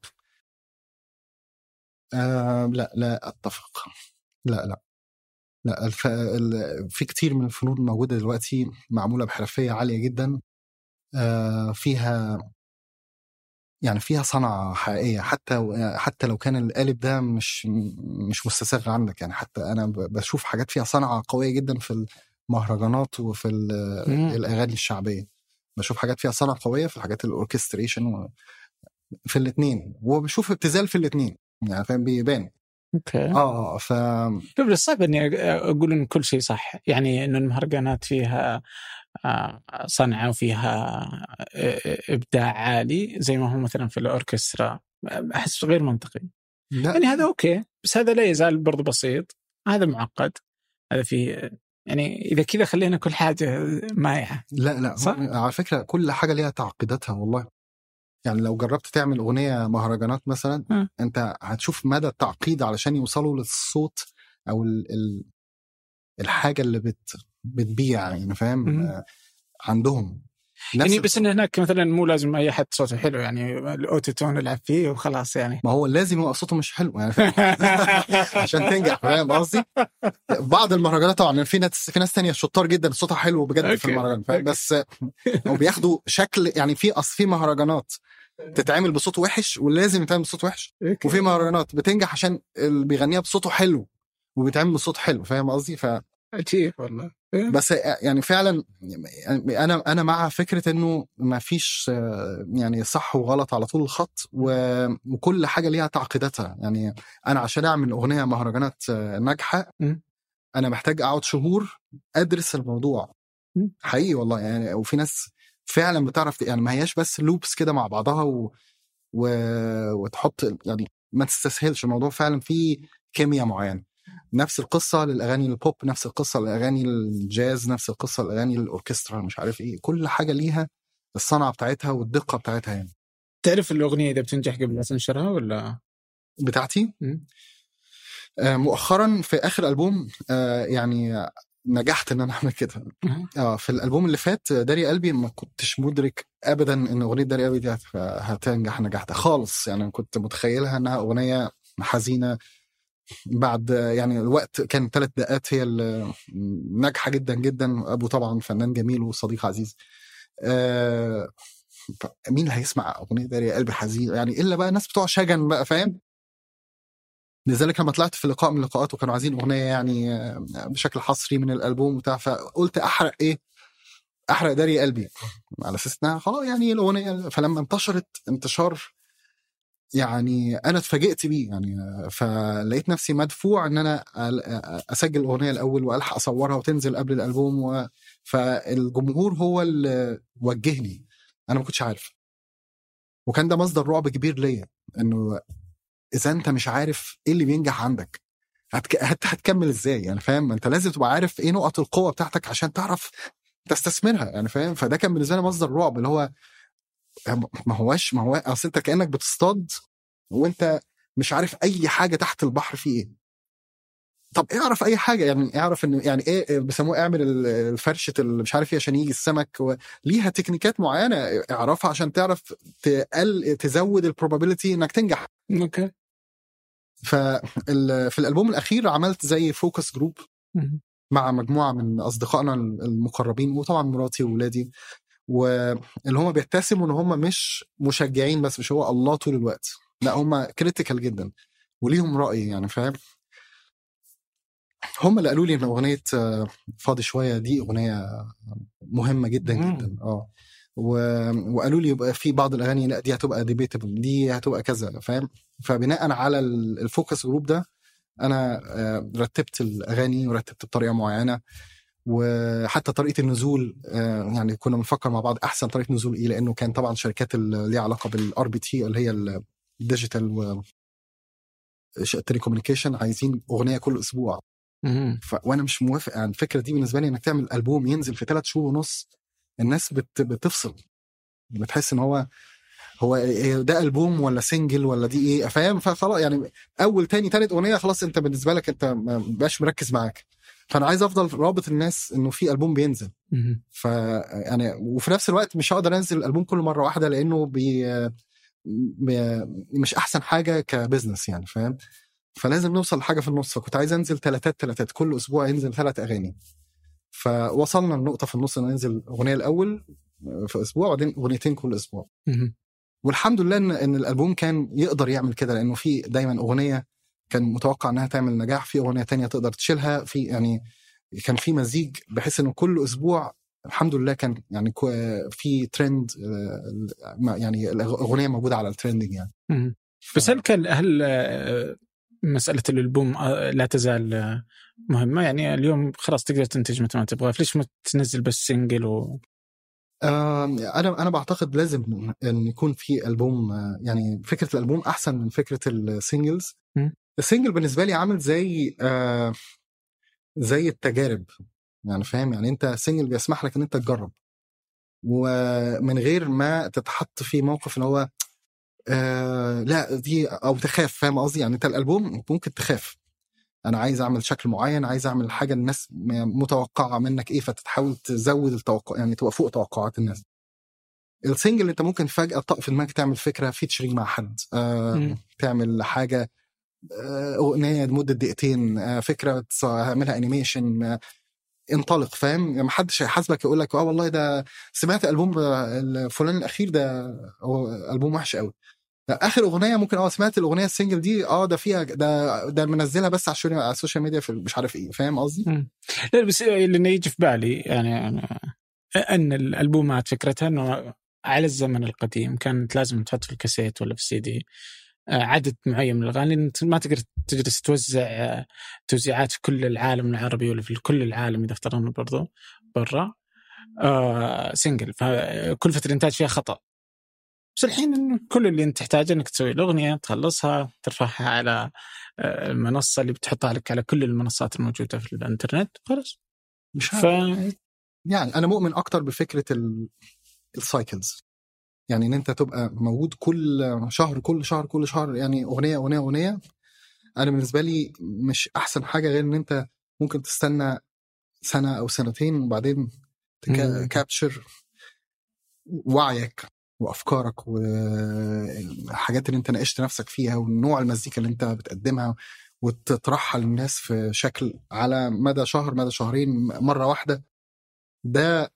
آه لا لا اتفق، لا لا لا الف... ال... في كتير من الفنون الموجوده دلوقتي معموله بحرفيه عاليه جدا، آه فيها يعني فيها صنعة حقيقية، حتى حتى لو كان القالب ده مش مش مستساغ عندك. يعني حتى أنا بشوف حاجات فيها صنعة قوية جدا في المهرجانات وفي الأغاني الشعبية. بشوف حاجات فيها صنعة قوية في الحاجات الأوركستريشن في الاثنين، وبشوف ابتذال في الاثنين، يعني فاهم بيبان. اوكي اه ف طيب صعب اني اقول ان كل شيء صح، يعني انه المهرجانات فيها صنعة وفيها ابداع عالي زي ما هو مثلا في الاوركسترا، احس غير منطقي. لا. يعني هذا اوكي، بس هذا لا يزال برضو بسيط، هذا معقد، هذا فيه يعني اذا كذا خلينا كل حاجه مايعه. لا لا صح؟ على فكره كل حاجه ليها تعقيداتها والله. يعني لو جربت تعمل أغنية مهرجانات مثلا م. أنت هتشوف مدى التعقيد علشان يوصلوا للصوت أو ال ال الحاجة اللي بت بتبيع، يعني فاهم آه عندهم يعني. بس إن هناك مثلا مو لازم أي حد صوته حلو، يعني الأوتوتون يلعب فيه وخلاص يعني. ما هو لازم يبقى صوته مش حلو يعني عشان تنجح، فاهم قصدي؟ بعض المهرجانات طبعا في ناس في ناس تانية شطار جدا صوتها حلو بجد في المهرجان، فاهم؟ بس هم بياخدوا شكل، يعني في أصل في مهرجانات تتعامل بصوت وحش ولازم يتعامل بصوت وحش، وفي مهرجانات بتنجح عشان اللي بيغنيها بصوته حلو وبيتعامل بصوت حلو، فاهم قصدي؟ ف عجيب والله. بس يعني فعلا انا انا مع فكره انه ما فيش يعني صح وغلط على طول الخط، وكل حاجه ليها تعقيداتها. يعني انا عشان اعمل اغنيه مهرجانات ناجحه انا محتاج اقعد شهور ادرس الموضوع حقيقي والله. يعني وفي ناس فعلا بتعرف، يعني ما هياش بس لوبس كده مع بعضها و... و... وتحط، يعني ما تستسهلش الموضوع، فعلا في كيمياء معينه. نفس القصه للاغاني البوب، نفس القصه للاغاني الجاز، نفس القصه للاغاني الاوركسترا، مش عارف ايه، كل حاجه ليها الصنعه بتاعتها والدقه بتاعتها. يعني تعرف الاغنيه اذا بتنجح قبل ما تنشرها ولا بتاعتي؟ آه مؤخرا في اخر البوم آه يعني نجحت ان انا اعمل كده. اه في الالبوم اللي فات داري قلبي ما كنتش مدرك ابدا ان اغنيه داري قلبي دي هتنجح نجحت خالص. يعني كنت متخيلها انها اغنيه حزينه، بعد يعني الوقت كان ثلاث دقات هي ناجحه جدا جدا. ابو طبعا فنان جميل وصديق عزيز، آه مين اللي هيسمع اغنيه داري قلبي حزين يعني الا بقى الناس بتوع شجن بقى، فاهم؟ لذلك لما طلعت في لقاء من اللقاءات وكانوا عايزين اغنيه يعني بشكل حصري من الالبوم بتاع، فقلت احرق ايه احرق داري قلبي على اساس انها خلاص يعني الاغنيه. فلما انتشرت انتشار يعني انا اتفاجئت بيه، يعني فلقيت نفسي مدفوع ان انا اسجل الاغنيه الاول والحق اصورها وتنزل قبل الالبوم و... فالجمهور هو اللي وجهني، انا ما كنتش عارف. وكان ده مصدر رعب كبير ليا، انه اذا انت مش عارف ايه اللي بينجح عندك هتك... هت... هتكمل ازاي؟ يعني فاهم، انت لازم تبقى عارف ايه نقط القوه بتاعتك عشان تعرف تستثمرها، يعني فاهم. فده كان بالنسبه لي مصدر رعب، اللي هو ما هواش ما هو اصل انت كانك بتصطاد وانت مش عارف اي حاجه تحت البحر فيه ايه. طب اعرف اي حاجه، يعني اعرف ان يعني ايه بيسموه اعمل الفرشه اللي مش عارف ايه عشان يجي السمك، وليها تكنيكات معينه اعرفها عشان تعرف تقل تزود البروبابيلتي انك تنجح. اوكي. ففي الالبوم الاخير عملت زي فوكس جروب مع مجموعه من اصدقائنا المقربين وطبعا مراتي واولادي، واللي هم بيتسموا ان هم مش مشجعين بس، مش هو الله طول الوقت، لا هم كريتيكال جدا وليهم رأي، يعني فاهم. هم اللي قالوا لي ان اغنيه فاضي شويه دي اغنيه مهمه جدا جدا. اه وقالوا لي يبقى في بعض الاغاني لا دي هتبقى ديبيتبل، دي هتبقى كذا، فاهم. فبناء على الفوكس جروب ده انا رتبت الاغاني ورتبت بطريقه معينه، وحتى طريقه النزول يعني كنا بنفكر مع بعض احسن طريقه نزول ايه، لانه كان طبعا شركات اللي ليها علاقه بالار بي تي اللي هي الديجيتال و التليكوميونيكيشن عايزين اغنيه كل اسبوع. ف... وانا مش موافق على الفكره دي. بالنسبه لي انك تعمل البوم ينزل في ثلاث شهور ونص، الناس بت... بتفصل، بتحس ان هو هو ده البوم ولا سنجل ولا دي ايه، فاهم. فخلاص يعني اول تاني تالت اغنيه خلاص انت بالنسبه لك انت ما بقاش مركز معاك. فانا عايز افضل رابط الناس انه في البوم بينزل. ف يعني وفي نفس الوقت مش هقدر انزل الالبوم كل مره واحده لانه بي... بي... مش احسن حاجه كبزنس، يعني فاهم. فلازم نوصل لحاجه في النص. فكنت عايز انزل ثلاثات ثلاثات كل اسبوع ينزل ثلاث اغاني. فوصلنا لنقطه في النص ان ننزل اغنيه الاول في اسبوع وبعدين اغنيتين كل اسبوع. والحمد لله ان, إن الالبوم كان يقدر يعمل كده، لانه في دايما اغنيه كان متوقع انها تعمل نجاح، في اغنيه تانية تقدر تشيلها، في يعني كان في مزيج بحيث انه كل اسبوع الحمد لله كان يعني في ترند، يعني الاغنيه موجوده على الترندنج يعني. بس هل كان هل مساله الالبوم لا تزال مهمه؟ يعني اليوم خلاص تقدر تنتج متى ما تبغى، ليش ما تنزل بس سينجل و... آه انا انا بعتقد لازم ان يكون في البوم، يعني فكره الالبوم احسن من فكره السينجلز. السينجل بالنسبه لي عامل زي آه زي التجارب، يعني فاهم، يعني انت سينجل بيسمح لك ان انت تجرب ومن غير ما تتحط في موقف ان هو آه لا دي او تخاف، فاهم قصدي؟ يعني انت الالبوم ممكن تخاف، انا عايز اعمل شكل معين، عايز اعمل حاجه الناس متوقعه منك ايه، فتحاول تزود التوقع، يعني تبقى فوق توقعات الناس. السينجل انت ممكن فجاه طق في دماغك تعمل فكره فيتشرينج مع حد، آه تعمل حاجه آه اغنيه لمده دقيقتين، آه فكره تعملها انيميشن، آه انطلق، فاهم؟ يعني محدش هيحاسبك يقول لك اه والله ده سمعت البوم الفلان الاخير ده هو البوم وحش قوي. اخر اغنيه ممكن اه سمعت الاغنيه السنجل دي اه ده فيها ده ده منزلها بس عشان على السوشيال ميديا في مش عارف ايه، فاهم قصدي؟ لا بس اللي يجي في بالي يعني ان الالبومات فكرتها انه على الزمن القديم كانت لازم تحط في الكاسيت ولا في السي دي عدد معين من الاغاني، ما تقدر تجلس توزع توزيعات في كل العالم العربي ولا في كل العالم اذا افترضنا برضو برا آه سنجل، فكل فتره الانتاج فيها خطا. بس الحين كل اللي انت تحتاجه انك تسوي الاغنيه، تخلصها، ترفعها على المنصه اللي بتحطها لك على كل المنصات الموجوده في الانترنت، خلاص. مش ف... يعني انا مؤمن اكتر بفكره السايكلز، يعني ان انت تبقى موجود كل شهر كل شهر كل شهر، يعني اغنيه اغنيه اغنيه. انا بالنسبه لي مش احسن حاجه غير ان انت ممكن تستنى سنه او سنتين وبعدين تكابتشر وعيك وافكارك والحاجات اللي انت ناقشت نفسك فيها والنوع المزيكا اللي انت بتقدمها، وتطرحها للناس في شكل على مدى شهر مدى شهرين مره واحده. ده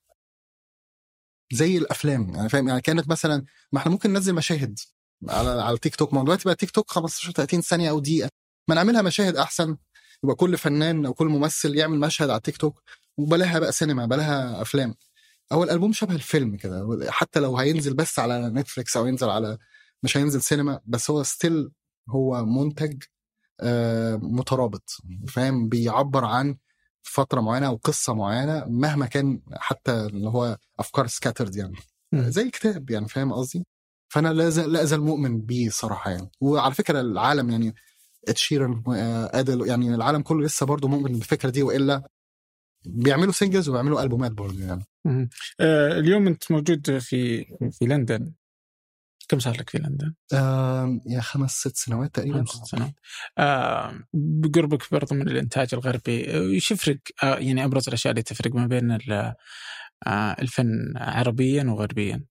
زي الافلام، يعني فاهم؟ يعني كانت مثلا ما احنا ممكن ننزل مشاهد على على تيك توك، ما دلوقتي بقى تيك توك خمستاشر ثلاثين ثانيه او دقيقه، ما نعملها مشاهد احسن، يبقى كل فنان او كل ممثل يعمل مشهد على تيك توك، وبلاها بقى سينما بلاها افلام. أول ألبوم شبه الفيلم كده، حتى لو هينزل بس على نتفليكس أو ينزل على مش هينزل سينما، بس هو ستيل هو منتج آه مترابط، فاهم؟ بيعبر عن فترة معينة أو قصة معينة مهما كان، حتى اللي هو أفكار سكاترد يعني زي كتاب، يعني فاهم قصدي؟ فأنا لا أزال مؤمن بيه صراحة يعني. وعلى فكرة العالم يعني اتشيرن أدل، يعني العالم كله لسه برضو مؤمن بالفكرة دي، وإلا بيعملوا سينجلز وبيعملوا ألبومات برضو يعني. آه اليوم أنت موجود في في لندن، كم صار لك في لندن؟ آه يا خمس ست سنوات تقريبا. خمس ست سنوات. آه بقربك برضو من الإنتاج الغربي، إيش يفرق آه يعني أبرز الأشياء اللي تفرق ما بين آه الفن عربيا وغربيا؟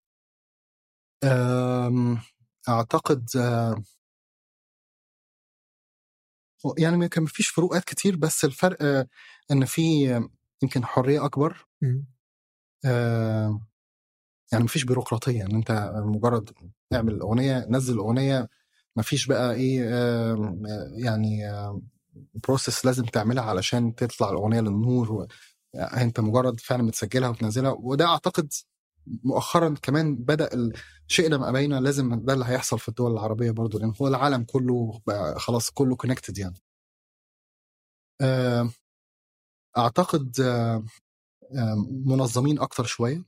آه أعتقد آه يعني كان مفيش فروقات كتير، بس الفرق آه إن في يمكن حرية أكبر. آه يعني مفيش بيروقراطية، يعني أنت مجرد تعمل أغنية نزل أغنية، مفيش بقى إيه آه يعني آه بروسيس لازم تعملها علشان تطلع الأغنية للنور و... يعني أنت مجرد فعلا بتسجلها وتنزلها. وده أعتقد مؤخرا كمان بدأ الشيء لما بينا لازم ده اللي هيحصل في الدول العربية برضو، لأن هو العالم كله بقى خلاص كله كونكتد يعني. آه أعتقد آه آه منظمين أكتر شوية،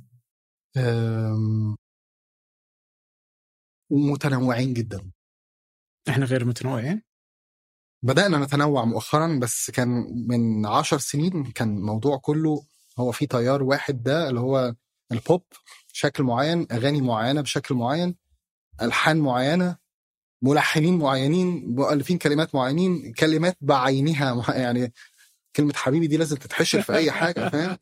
ومتنوعين جدا. احنا غير متنوعين، بدأنا نتنوع مؤخرا، بس كان من عشر سنين كان الموضوع كله هو في تيار واحد، ده اللي هو البوب، شكل معين، أغاني معينة بشكل معين، ألحان معينة، ملحنين معينين، مؤلفين كلمات معينين، كلمات بعينها يعني كلمة حبيبي دي لازم تتحشر في أي حاجة، فاهم؟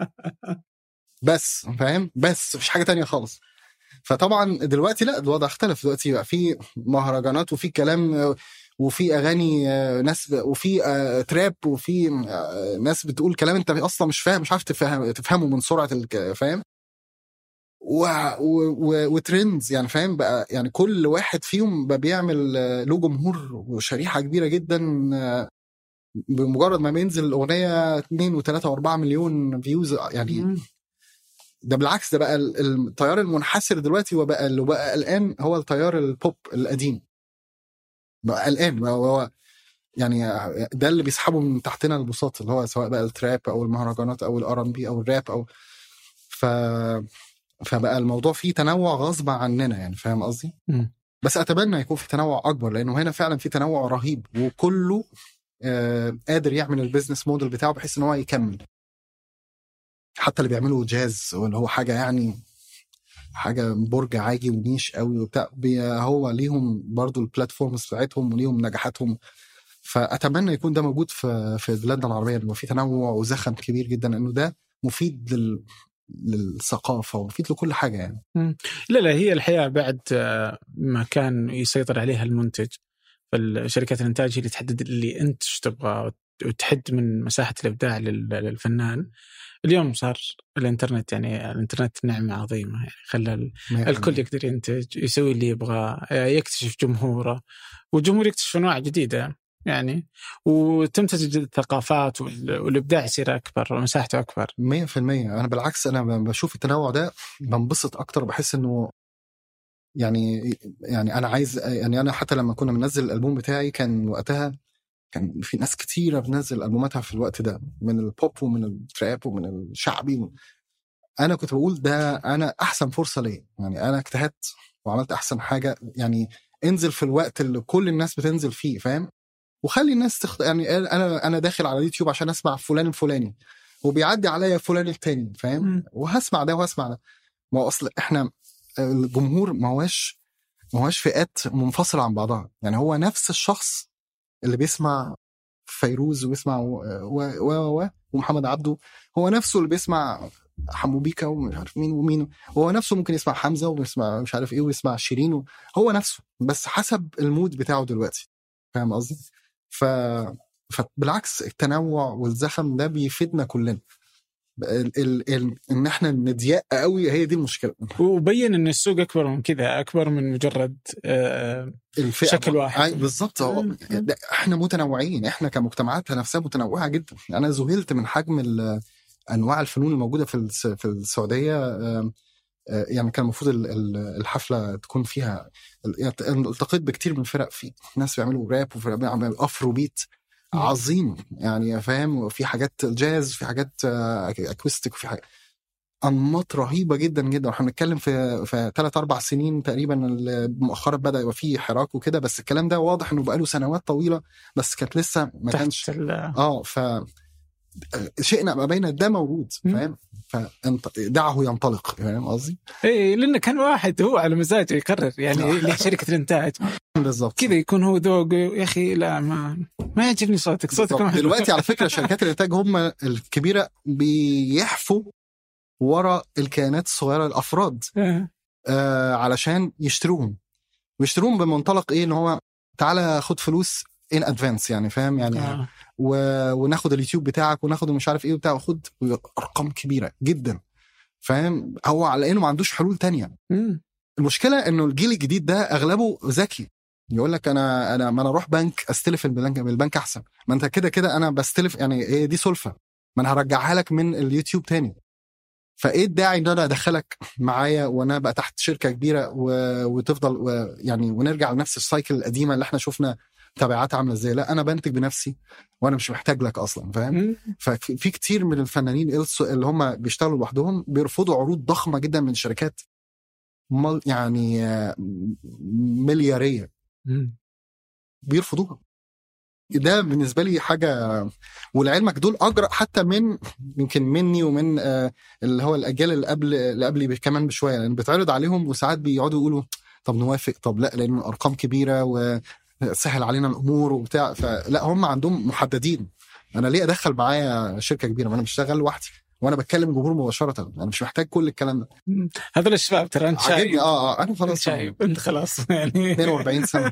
بس فاهم، بس مفيش حاجة تانية خالص. فطبعا دلوقتي لا، الوضع اختلف، دلوقتي بقى في مهرجانات وفي كلام وفي اغاني ناس وفي تراب وفي ناس بتقول كلام انت اصلا مش فاهم، مش عارف تفهم تفهمه من سرعه، فاهم؟ و... و... وترندز يعني فاهم بقى. يعني كل واحد فيهم بقى بيعمل له جمهور وشريحة كبيرة جدا. بمجرد ما بينزل الأغنية اتنين وثلاثة واربعة مليون فيوز يعني. ده بالعكس، ده بقى التيار المنحسر دلوقتي، وبقى اللي بقى الآن هو التيار البوب القديم بقى الآن بقى هو يعني ده اللي بيسحبه من تحتنا البساط، اللي هو سواء بقى التراب أو المهرجانات أو الار ام بي أو الراب أو ف فبقى الموضوع فيه تنوع غصب عننا يعني فاهم قصدي. بس أتمنى يكون في تنوع أكبر، لأنه هنا فعلا في تنوع رهيب وكله آه قادر يعمل البيزنس موديل بتاعه بحيث إن هو يكمل. حتى اللي بيعملوا جاز واللي هو حاجة يعني حاجة برج عاجي ونيش قوي وبتاع، هو ليهم برضو البلاتفورمز بتاعتهم وليهم نجاحاتهم. فأتمنى يكون ده موجود في في بلادنا العربية، إنه في تنوع وزخم كبير جدا، إنه ده مفيد لل للثقافة ومفيد لكل حاجة يعني. لا لا هي الحياة بعد ما كان يسيطر عليها المنتج، فالشركات الإنتاج هي اللي تحدد اللي أنت تبغى وتحد من مساحة الإبداع للفنان. اليوم صار الإنترنت يعني الإنترنت نعمة عظيمة يعني خلى الكل يقدر ينتج يسوي اللي يبغى، يكتشف جمهوره والجمهور يكتشف أنواع جديدة يعني، وتمتزج الثقافات والإبداع يصير أكبر ومساحته أكبر. مية في المية. أنا بالعكس أنا بشوف التنوع ده بنبسط أكتر، بحس إنه يعني يعني أنا عايز يعني أنا حتى لما كنا بننزل الألبوم بتاعي كان وقتها كان في ناس كتيرة بنزل ألبوماتها في الوقت ده، من البوب ومن التراب ومن الشعبي. أنا كنت بقول ده أنا أحسن فرصة ليه يعني، أنا اجتهدت وعملت أحسن حاجة يعني. انزل في الوقت اللي كل الناس بتنزل فيه فاهم، وخلي الناس تخط... يعني انا انا داخل على اليوتيوب عشان اسمع فلان الفلاني وبيعدي عليا فلان التاني فاهم، وهسمع ده وهسمع ده. ما هو اصل احنا الجمهور ما هوش ما هوش فئات منفصله عن بعضها يعني. هو نفس الشخص اللي بيسمع فيروز وبيسمع و و و ومحمد عبده، هو نفسه اللي بيسمع حمو بيكا ومش عارف مين ومين، هو نفسه ممكن يسمع حمزه ويسمع مش عارف ايه ويسمع شيرين، هو نفسه بس حسب المود بتاعه دلوقتي فاهم قصدي. ف... فبالعكس التنوع والزخم ده بيفيدنا كلنا. ال... ال... ال... ان احنا نضيق قوي هي دي المشكله. وبين ان السوق اكبر من كذا، اكبر من مجرد آه شكل واحد بالظبط. احنا متنوعين، احنا كمجتمعات نفسها متنوعه جدا. انا ذهلت من حجم انواع الفنون الموجوده في في السعوديه. آه يعني كان المفروض الحفله تكون فيها التقيت بكتير من فرق، في ناس بيعملوا راب وفرق بيعملوا افرو بيت عظيم يعني فاهم، وفي حاجات جاز في حاجات اكوستيك وفي حاجات انماط رهيبه جدا جدا. واحنا بنتكلم في في ثلاث اربع سنين تقريبا مؤخرا بدا يبقى فيه حراك وكده، بس الكلام ده واضح انه بقاله سنوات طويله بس كانت لسه ما كانش اه ف شئنا ما بين ده موجود فاهم، فدعه ينطلق فاهم قصدي. ايه لانه كان واحد هو على مزاجه يقرر يعني لشركه الانتاج بالضبط كذا يكون هو ذوق يا اخي لا ما ما يعجبني صوتك صوتك دلوقتي على فكره شركات الانتاج هم الكبيره بيحفوا ورا الكيانات الصغيره الافراد آه علشان يشتروهم ويشتروهم بمنطلق ايه ان هو تعالى خد فلوس in advance يعني فاهم يعني آه. و... وناخد اليوتيوب بتاعك وناخد مش عارف ايه بتاعه، خد ارقام كبيره جدا فاهم. هو على انه ما عندوش حلول تانية. م. المشكله انه الجيل الجديد ده اغلبه ذكي، يقول لك انا انا ما انا اروح بنك استلف البنك بالبنك احسن، ما انت كده كده انا بستلف يعني ايه دي سلفه ما انا هرجعها لك من اليوتيوب تاني، فايه الداعي ان انا ادخلك معايا وانا بقى تحت شركه كبيره و... وتفضل و... يعني ونرجع لنفس السايكل القديمه اللي احنا شفنا تبعات عامله ازاي. لا انا بنتج بنفسي وانا مش محتاج لك اصلا فاهم. ففي كتير من الفنانين اللي هم بيشتغلوا لوحدهم بيرفضوا عروض ضخمه جدا من شركات يعني ملياريه بيرفضوها. ده بالنسبه لي حاجه، ولعلمك دول اجرأ حتى من يمكن مني ومن آه اللي هو الاجيال اللي قبل اللي قبلي كمان بشويه، لان يعني بتعرض عليهم وساعات بيقعدوا يقولوا طب نوافق طب لا لان الارقام كبيره وسهل علينا الامور وبتاع، فلا هم عندهم محددين. انا ليه ادخل معايا شركه كبيره ما انا بشتغل لوحدي وانا بتكلم جمهور مباشره، انا مش محتاج كل الكلام ده. هذول الشباب ترى انت شايف اه اه انا خلاص شايف انت خلاص يعني اثنين وأربعين سنه.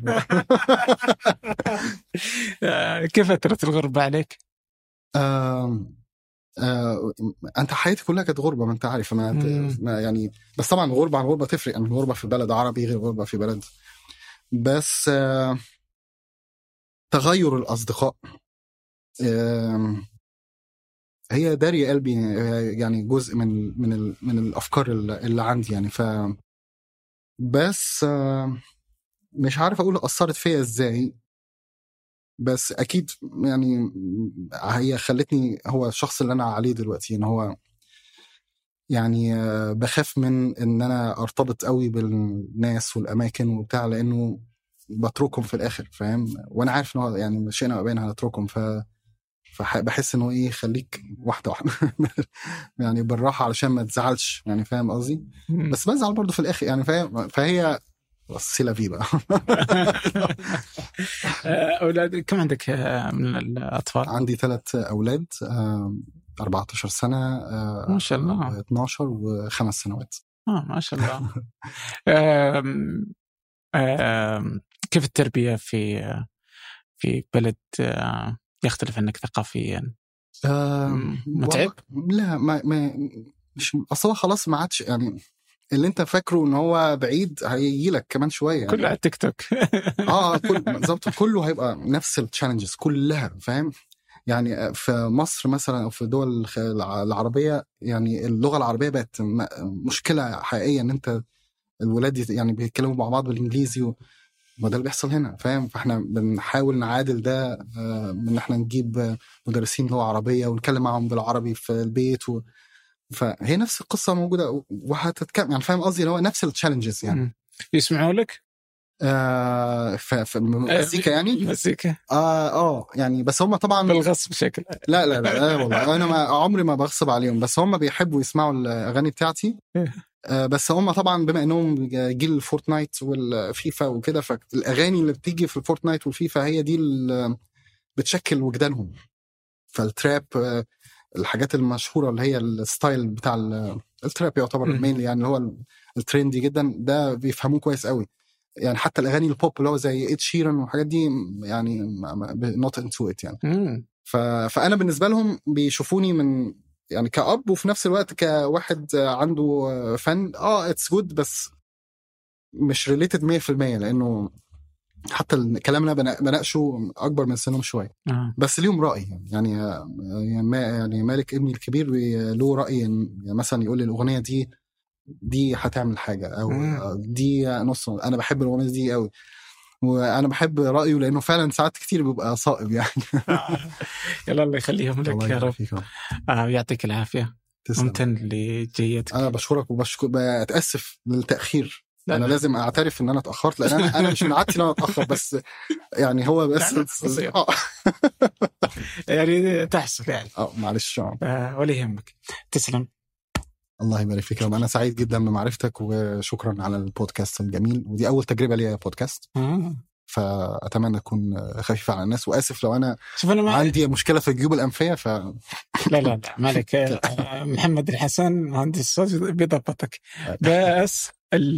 كيف فتره الغربه عليك؟ آه آه، انت حياتي كلها كانت غربه، ما انت عارف ما, ما يعني. بس طبعا غربه عن غربه تفرق، يعني غربه في بلد عربي غير غربه في بلد. بس آه تغير الاصدقاء آه هي داري قلبي، يعني جزء من من ال من الافكار اللي عندي يعني. ف بس آه مش عارف اقول اثرت فيا ازاي، بس اكيد يعني هي خلتني هو الشخص اللي انا عليه دلوقتي. ان هو يعني بخاف من ان انا ارتبط قوي بالناس والاماكن وبتاع، لانه بتركهم في الاخر، فاهم؟ وانا عارف انه يعني مشينا ما بين هنتركهم. ف فبحس انه ايه، خليك واحده واحده يعني بالراحه علشان ما تزعلش، يعني فاهم قصدي؟ بس بزعل برضو في الاخر يعني، فاهم؟ فهي سيلا في بقى. اولاد كم عندك من الاطفال؟ عندي ثلاث اولاد، أربعة عشر سنه، ما شاء الله، اثناشر وخمس سنوات. اه ما شاء الله. آم آم كيف التربيه في في بلد يختلف عنك ثقافيا؟ متعب؟ لا ما, ما مش اصلا خلاص ما عادش يعني اللي انت فاكره ان هو بعيد هيجي لك كمان شويه يعني. كله على تيك توك. اه كل بالظبط، كله هيبقى نفس التشالنجز كلها، فاهم؟ يعني في مصر مثلا او في الدول العربيه، يعني اللغه العربيه بقت مشكله حقيقيه، ان انت الولاد يعني بيتكلموا مع بعض بالانجليزي، وده اللي بيحصل هنا، فاهم؟ فاحنا بنحاول نعادل ده من احنا نجيب مدرسين لغه عربيه ونتكلم معهم بالعربي في البيت و... فهي نفس القصه موجوده وهتتكلم يعني، فاهم قصدي؟ اللي هو نفس التشالنجز يعني. يسمعوا لك آه في مزيكا يعني مزيكا اه اه يعني، بس هم طبعا بالغصب بشكل. لا لا لا, لا والله انا ما عمري ما بغصب عليهم، بس هم بيحبوا يسمعوا الاغاني بتاعتي. آه بس هم طبعا بما انهم جيل الفورتنايت والفيفا وكده، فالاغاني اللي بتيجي في الفورتنايت والفيفا هي دي اللي بتشكل وجدانهم. فالتراب آه الحاجات المشهوره اللي هي الستايل بتاع التراب يعتبر المين يعني، اللي هو الترندي جدا ده بيفهموه كويس قوي يعني. حتى الاغاني البوب اللي هو زي إد شيران والحاجات دي يعني not into it يعني. ف... فانا بالنسبه لهم بيشوفوني من يعني كأب، وفي نفس الوقت كواحد عنده فن اه اتس جود، بس مش ريليتد مية في المية، لانه حتى الكلام اللي انا بناقشه اكبر من سنهم شويه. آه. بس ليهم راي يعني يعني ما يعني مالك ابني الكبير له راي، يعني مثلا يقول لي الاغنيه دي دي هتعمل حاجه، او مم. دي نص انا بحب الاغنيه دي قوي، وانا بحب رايه لانه فعلا ساعات كتير بيبقى صائب يعني. يلا الله يخليهم لك يا رب. آه يعطيك العافيه، ممتن لجيتك. انا بشكرك وبشكر بتاسف للتاخير. لا انا لا. لازم اعترف ان انا اتاخرت، لان انا انا مش من عادتي ان انا اتاخر، بس يعني هو بس آه. يعني تحصل يعني اه معلش آه ولا يهمك. تسلم. الله يبارك فيك. انا سعيد جدا بمعرفتك، وشكرا على البودكاست الجميل، ودي اول تجربه ليا بودكاست. آه. فاتمنى اكون خفيفه على الناس، واسف لو انا, أنا ما... عندي مشكله في الجيوب الانفيه. ف لا لا لا مالك. محمد الحسن مهندس الصوت بيضبطك. بس ال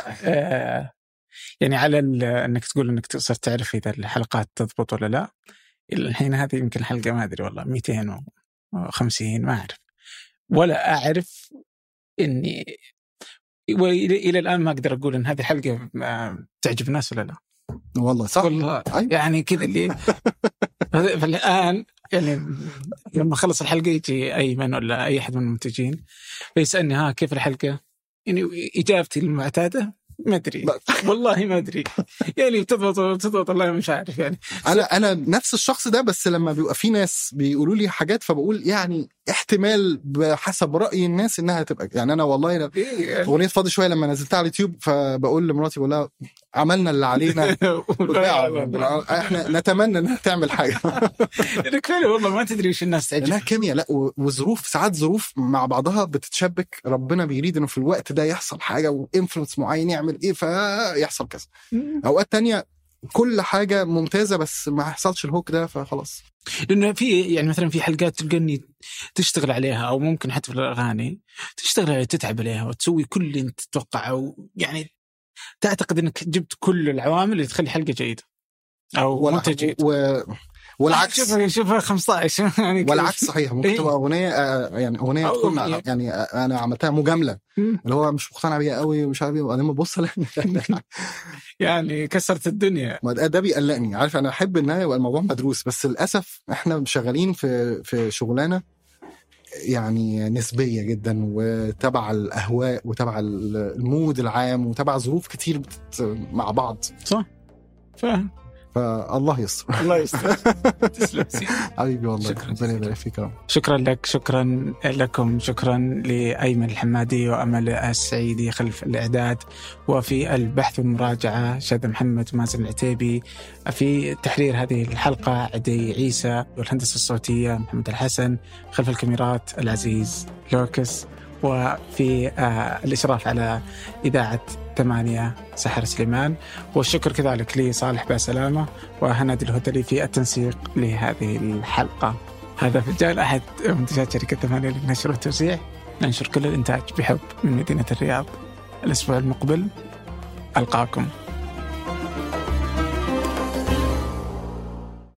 يعني على انك تقول انك تقدر تعرف اذا الحلقات تضبط ولا لا. الحين هذه يمكن حلقه ما ادري والله مئتين وخمسين ما اعرف، ولا اعرف اني والى الان ما اقدر اقول ان هذه الحلقه تعجب الناس ولا لا. والله صح والله يعني كذا اللي فالان يعني لما خلص الحلقه يجي ايمن ولا اي احد من المنتجين فيسالني ها كيف الحلقه، يعني اجابتي المعتاده ما ادري والله ما ادري يعني تضبط تضبط الله مش عارف يعني. انا انا نفس الشخص ده، بس لما بيبقى في ناس بيقولوا لي حاجات فبقول يعني احتمال بحسب راي الناس انها تبقى يعني. انا والله اغنيه فاضي شويه لما نزلتها على اليوتيوب فبقول لمراتي بقول لها عملنا اللي علينا احنا نتمنى انها تعمل حاجه. كفايه والله ما تدري ايش الناس تعجب لا كيمياء، لا وظروف، ساعات ظروف مع بعضها بتتشبك، ربنا بيريد انه في الوقت ده يحصل حاجه وانفلونس معين يعمل ايه فيحصل كذا. اوقات تانية كل حاجه ممتازه بس ما يحصلش الهوك ده فخلاص. لانه في يعني مثلا في حلقات تلقاني تشتغل عليها، او ممكن حتى في الاغاني تشتغل عليها تتعب عليها وتسوي كل اللي انت تتوقعه، يعني تعتقد انك جبت كل العوامل اللي تخلي حلقه جيده او منتج جيد. و... والعكس شوف شوف خمسة عشر يعني والعكس صحيح. ممكن تبقى اغنيه يعني اغنيه تكون يعني انا عملتها مجامله اللي هو مش مقتنع بيها قوي ومش عارف ايه، وبعدين ببص يعني كسرت الدنيا. ما ده بيقلقني، عارف انا احب ان يبقى الموضوع مدروس، بس للاسف احنا شغالين في في شغلانه يعني نسبيه جدا وتبع الاهواء وتبع المود العام وتبع ظروف كتير بت... مع بعض. صح فاهم. فالله يستر. الله يستر. تسلم حبيبي والله. ربنا يبارك فيك. شكرا لك، شكرا لكم، شكرا لأيمن الحمادي وأمل السعيدي خلف الإعداد، وفي البحث والمراجعة شاذ محمد ومازن العتيبي، في تحرير هذه الحلقة عدي عيسى، والهندسة الصوتية محمد الحسن، خلف الكاميرات العزيز لوكس، وفي آه الإشراف على إذاعة ثمانية سحر سليمان، والشكر كذلك لصالح باسلامة وهناد الهدلي في التنسيق لهذه الحلقة. هذا فنجان أحد منتجات شركة ثمانية للنشر والتوزيع، ننشر كل الإنتاج بحب من مدينة الرياض. الأسبوع المقبل ألقاكم.